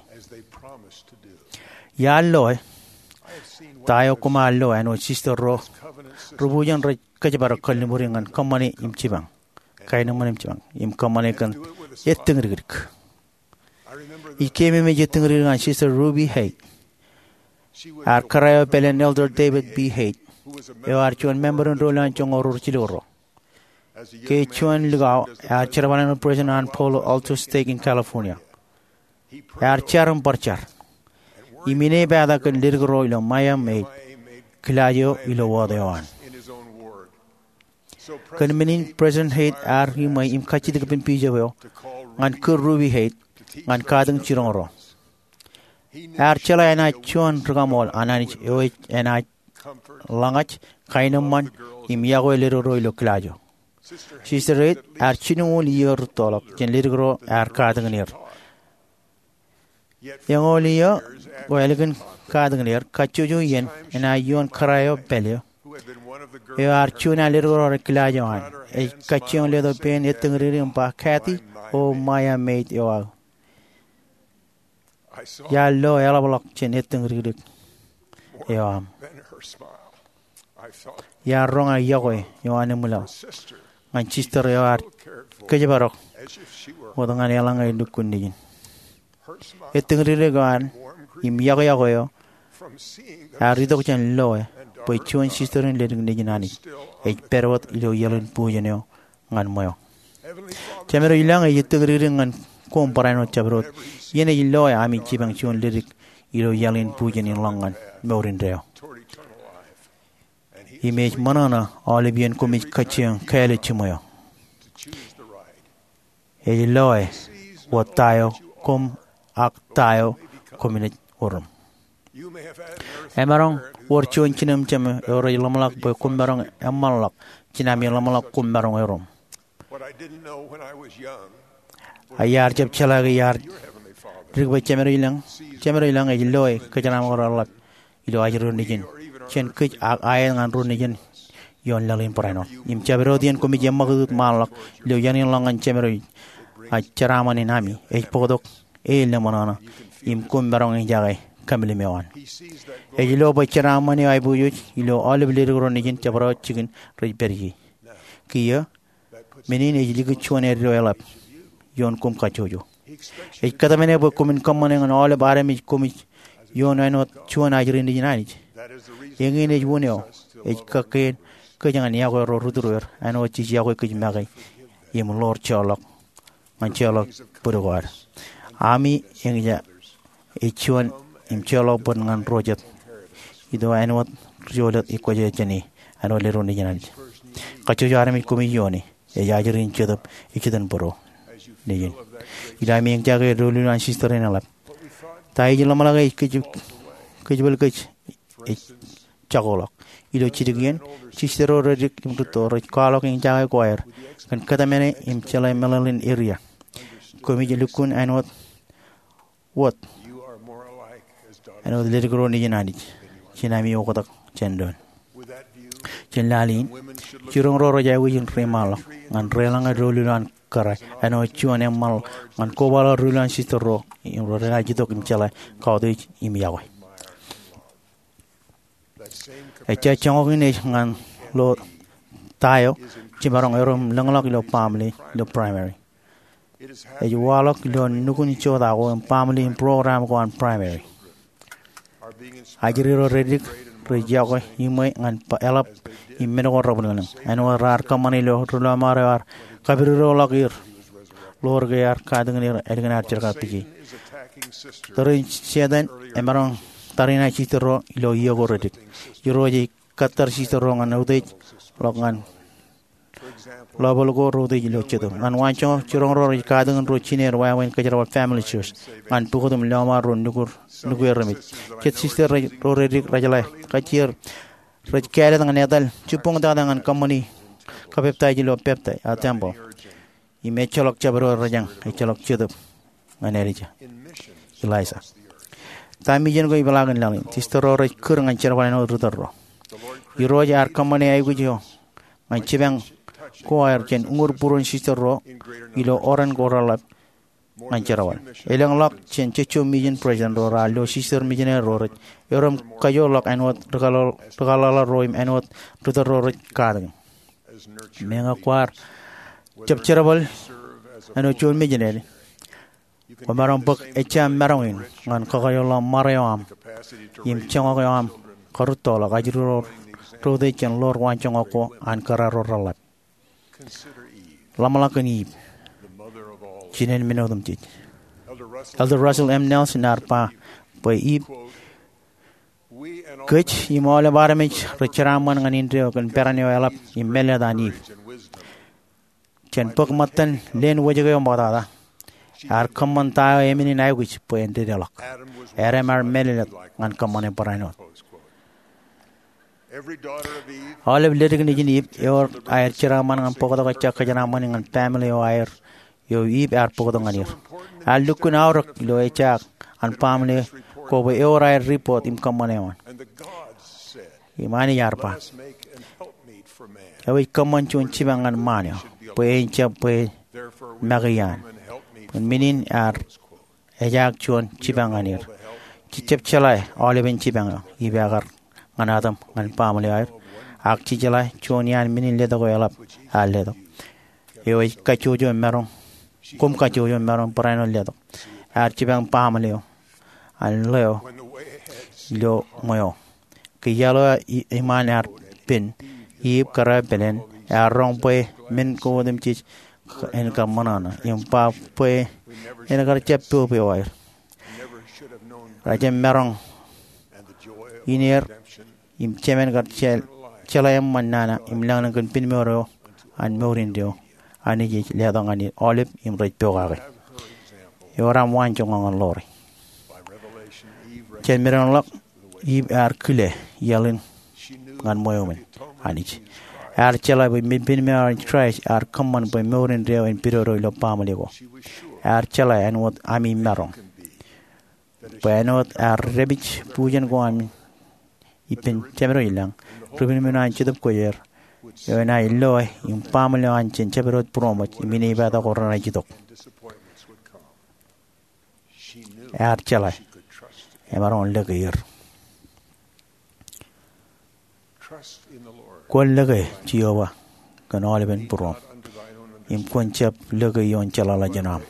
yallo tayo kumallo ano sister ro rubujan roj kajabar kalnimon ngan kamane im chibang kaina manim chibang im kamane kan yettengrik ikeme me yettengrik ngan sister Ruby Hay ar karayo pelen elder David B. Hay yo archon member on rolan chong orur chiloro ke chuan ligao ar charwanan president on Polo Alto Stake in California ar charam parchar imine bada kan lirgro ilo mayam me klayo ilo wadayan kan menin president Hay ar himay im kachid kapin pijawo ngan kur Ruby Hay ngan kadang chirongro ar chala ena chuan rugamol ananich oi ena langach kainaman im yago lirgro ilo klayo sister Red ar chinul yor tolak chen lirgro ar kadang yang olio welgen kadangler kachuju yen ena yon karayo pelio e archuna lirgoro reklajoan e kachion ledo pen etengri umpa kati o maya mate yo ya lo ela blok chen etengri yo ya ronga yoy yo anemula manchester yo ar kejebarok wodangan elang ay dukun digin etingriregan im yagoyo arido chen loe poi chuan sisterin leding nejinani e perwat ilo yelin pujeneo ngan moyo chamero ilang e etingrirengan komparano chabrot yene loe ami chibang chuan ledik ilo yelin pujenin langan meurin reo image manana olivian komich kacheng kele chimoyo e loe watayo kom aktayo kominit urum emarong worchuan chinam chame ero lamalak boy kumbarong emalak chinami lamalak kumbarong erum ayar jab chala yar rigba chamero ilang e loe kajanam oralak ilo ajrun nijin chen kich ayen ngan run nijin yon lalin porano im chabero dien komi jamakut malak lo yanin langan chamero a charamani nami e podok e lemonana im kumbarong e jagay kamili mewan e ilo ba charamani ay buyuj ilo olive liru nijin chabro chicken rejbergi kiya menin e ligu chuane ro elap yon kum kachojo e kadamene bo kumin kamane ngan olive aremi komi yon ano chuan ajrin nijinani yengine jwoneo e kaken kajangan yago ro rudur ano chi yago kijmagay yim lor cholok man cholok purwar ami yengja e chuan im cholok pon ngan rojet ido ano jolat ikoje jeni ano leron nijinani kacho jarami komi yoni e yajirin chodop ikidan poro nijin ida mi yang jage rulunan sisterin alap tai jilamalaga kijbel kich chagolok ido chidigen chistero redik imtuto kalok yang jaga choir kan katamene im chalai melalin area komi jelukun anot what anot ledigro ni janani chinami okotak chendon chenlalin chirong roro jawi yin remalo ngan relanga rolulan kara ano chuan emal ngan kobala rulan sistero im rora jitok im chalai kawde im yawa e cha chong ni ngan lo tayo chibarong erom langlak lo family lo primary e walok lo nukuni choda go family program go on primary ajiri ro redik rejago imay ngan pa elap imeno go robnan eno rar kamani lo rulo marar kabiro lagir lor gayar kadnganir edganar cerka piji torin sedan emarong tarina chitero ilo yogo redik yoroji katar chitero ngan udej lokan lobol go rode ilo chedo ngan wancho chirong ro kadngan ro chiner wawen kajara family church ngan tugodum lama ro nugur remit chet sister ro redik rajala kachir raj kale ngan nedal chupong da ngan company kapeptai jilo peptai atembo ime cholok chabro rajang e cholok chedo manerija ilaisa tami jen go ibalagan langin tistoro raj kurang cerwan no rutaro iroja ar company ay gujo man chibang ko air chen ungur purun sistero ilo oran goralap man cerwan elang lok chen checho mijen president ro lo sister mijen ro yoram kayo lok anot regalo roim anot rutaro kadang menga kwar chap cerabal ano chon mijen Pamarong pag echam marongin ngan kakayola marayam im changayam karutola kajiro rode chen lor wanchang ako an kararo ralat lamalakani chinen minodum tit Elder Russell M. Nelson arpa pa ib kach imole baramich recharaman ngan indrio kan peranyo elap imela dani chen pag matan len wajagayo mbadada ar common tayo emini na which point de lock RMR melit ngan common parano all of letting ni your air chiraman ngan pokodo ka chakajana man ngan family o air yo ib ar pokodo nganir al lukun aur lo echak an family ko be your air report im common one imani yarpa awi common chun chibangan manyo po encha po magayan minin ar ejak chuan chibanganir chichep chalai oliven chibanga ibagar nganadam ngan pamali air ak chichalai chuan yan minin ledo go elap aledo yo kachujo merong kum kachujo merong parano ledo chibang pamaleo an leo lo moyo ke yalo iman pin yip kara belen rong pe men ko dem chi en ka manana yum pa pe en kar chep pe wa rajem merong iner im chemen kar chelayam manana im lang kan pin mero an morin dio ani ji le dong ani olip im roi to ga yoram wan chong ngon lori chen merong lok yip kule yalin ngan moyo men ani chelay by pin mero trash common by morin dio en piroro lo pamali go chelay and what ami merong Painot rebich pujan go am ipin chemero ilang rubin mena chidap koyer yona illo im pamalo anchin cheberot promo mini bata korona jidok chelay emaron legayer kol legay chiyoba kan oliven prom im konchep legayon chalala janam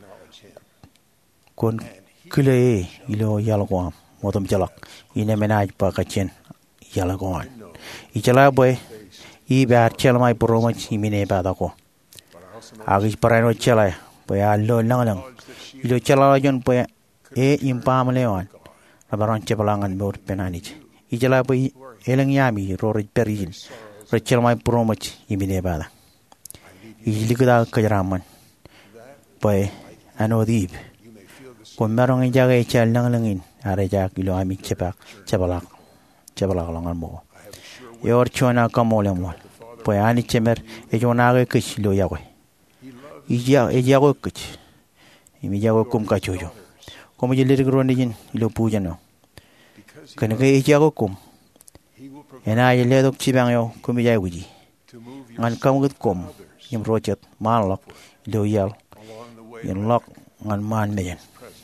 kon kule ilo yalgoam modom jalak ine menaj pa kachen yalgoan ichala boy I bar chelmai promo imine bada ko agi parano chelai boy allo lang ilo chala jon boy impam leon rabaron chebalangan bot penanich ichala boy eleng yami rorit perin ro chelmai promo imine bada iligda kajraman boy anodib kon marong jaga chal nang langin are jak ilo ami chebalak langan mo yor chona kamole mo poy ani chemer e jona ga kich lo yawe yawe kich imi yawe kum ka chojo como je lir gro ndin ilo pujano kan ga yawe kum ena ye le dok chibang yo kum yawe guji ngan kam gut kum yim rochet malok lo yal yin lok ngan man mejen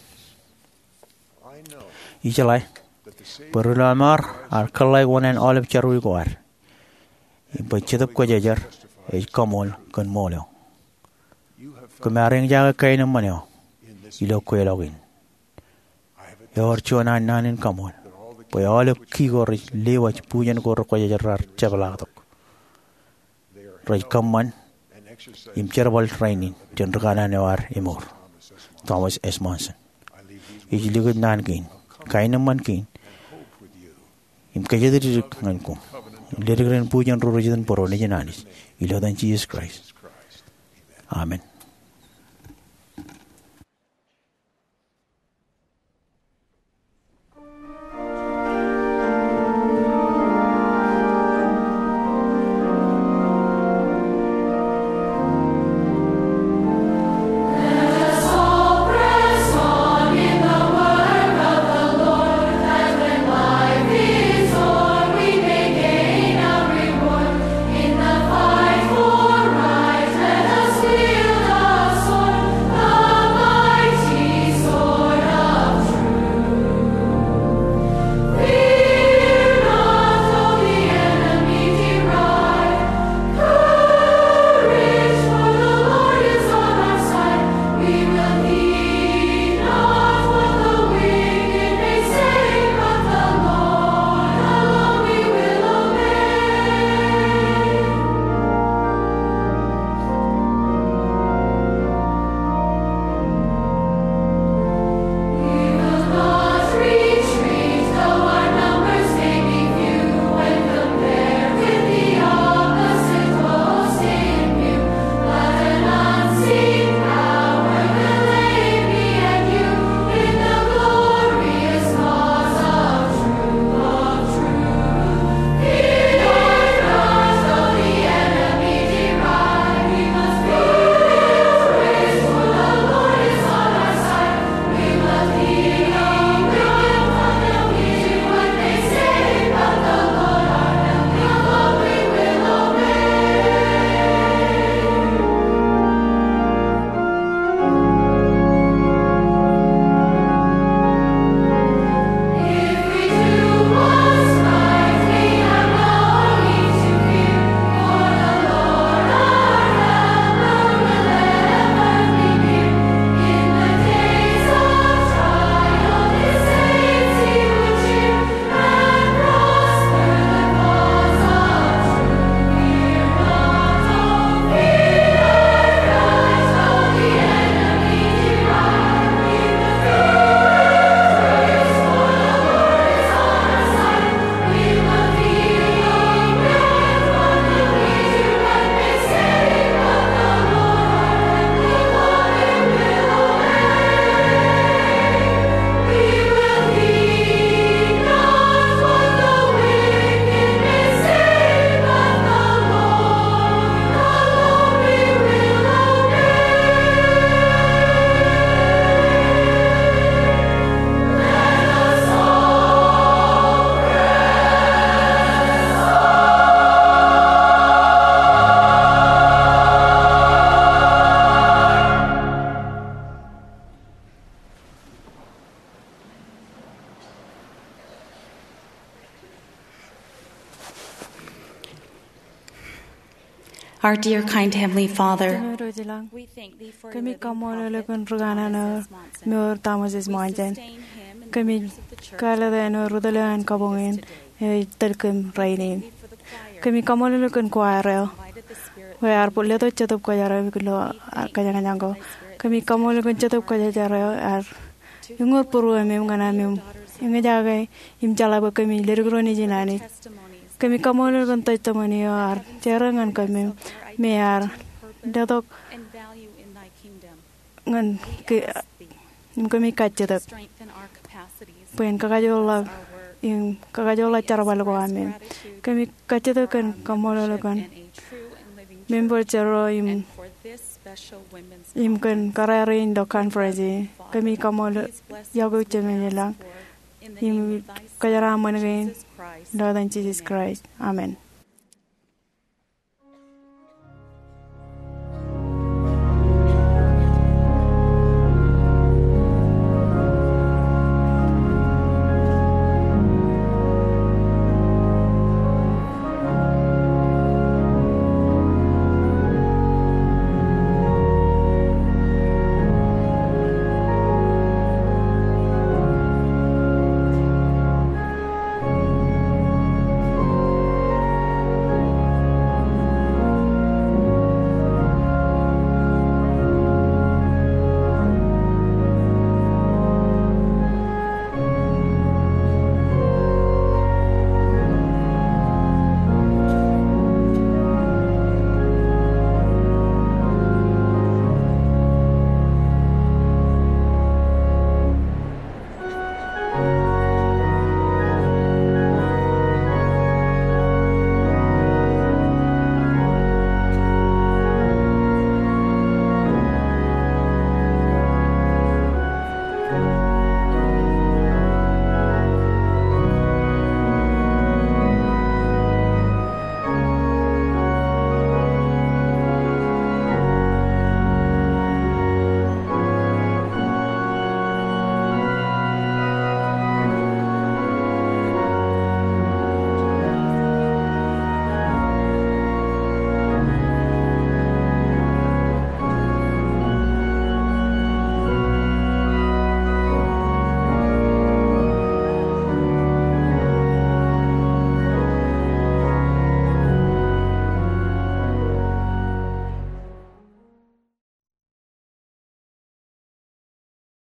ichalai perulamar kalai wonen olive charui goar bachedap ko jajar kamol kan molyo kumaring jaga kain manyo ilo ko login yor chona nanin kamol boy olive kigor lewach pujan gor ko jajar chabalatok raj kamman im cherbal training jendrgana newar imor Thomas S. Monson ijiligud nan gain kain man gain im kajadir nganko lerigren pujan rorojidan porone jananis ilodan Jesus Christ amen In the fight for right, let us wield Our dear, kind Heavenly Father, Tumi roji lang. we thank Thee for Kami living kamolo le prophet kun rugana na Thomas S. Monson. mior tamas is We mountain. sustain him and the Kami leaders of the church kala da no rudalan kabungin e telkum rainin. Kami kamolo le kun choir invited the Spirit we ar pulle to chatup ko jara kulo kanya kanyango. Kami kamolo kun chatup ko jara ar yungor puru me ngana me ingejaga im jala ba kami lergroni jinani. testimonies Kami kamolo kun testimony ar jarangan kami me ar datok and value in Thy kingdom. ngan ke nim kami kachatak Strengthen our capacities, pen kakajola our work, im kakajola cara balo ko amin kami kachatak kan kamolo kan and a true and living church. member charo And im for this special women's im kan karare in do conference kami kamolo Please bless yago us with chemene our lang support. In the name im of Thy Son, kajara man gain Jesus Christ. Lord and Jesus Christ amen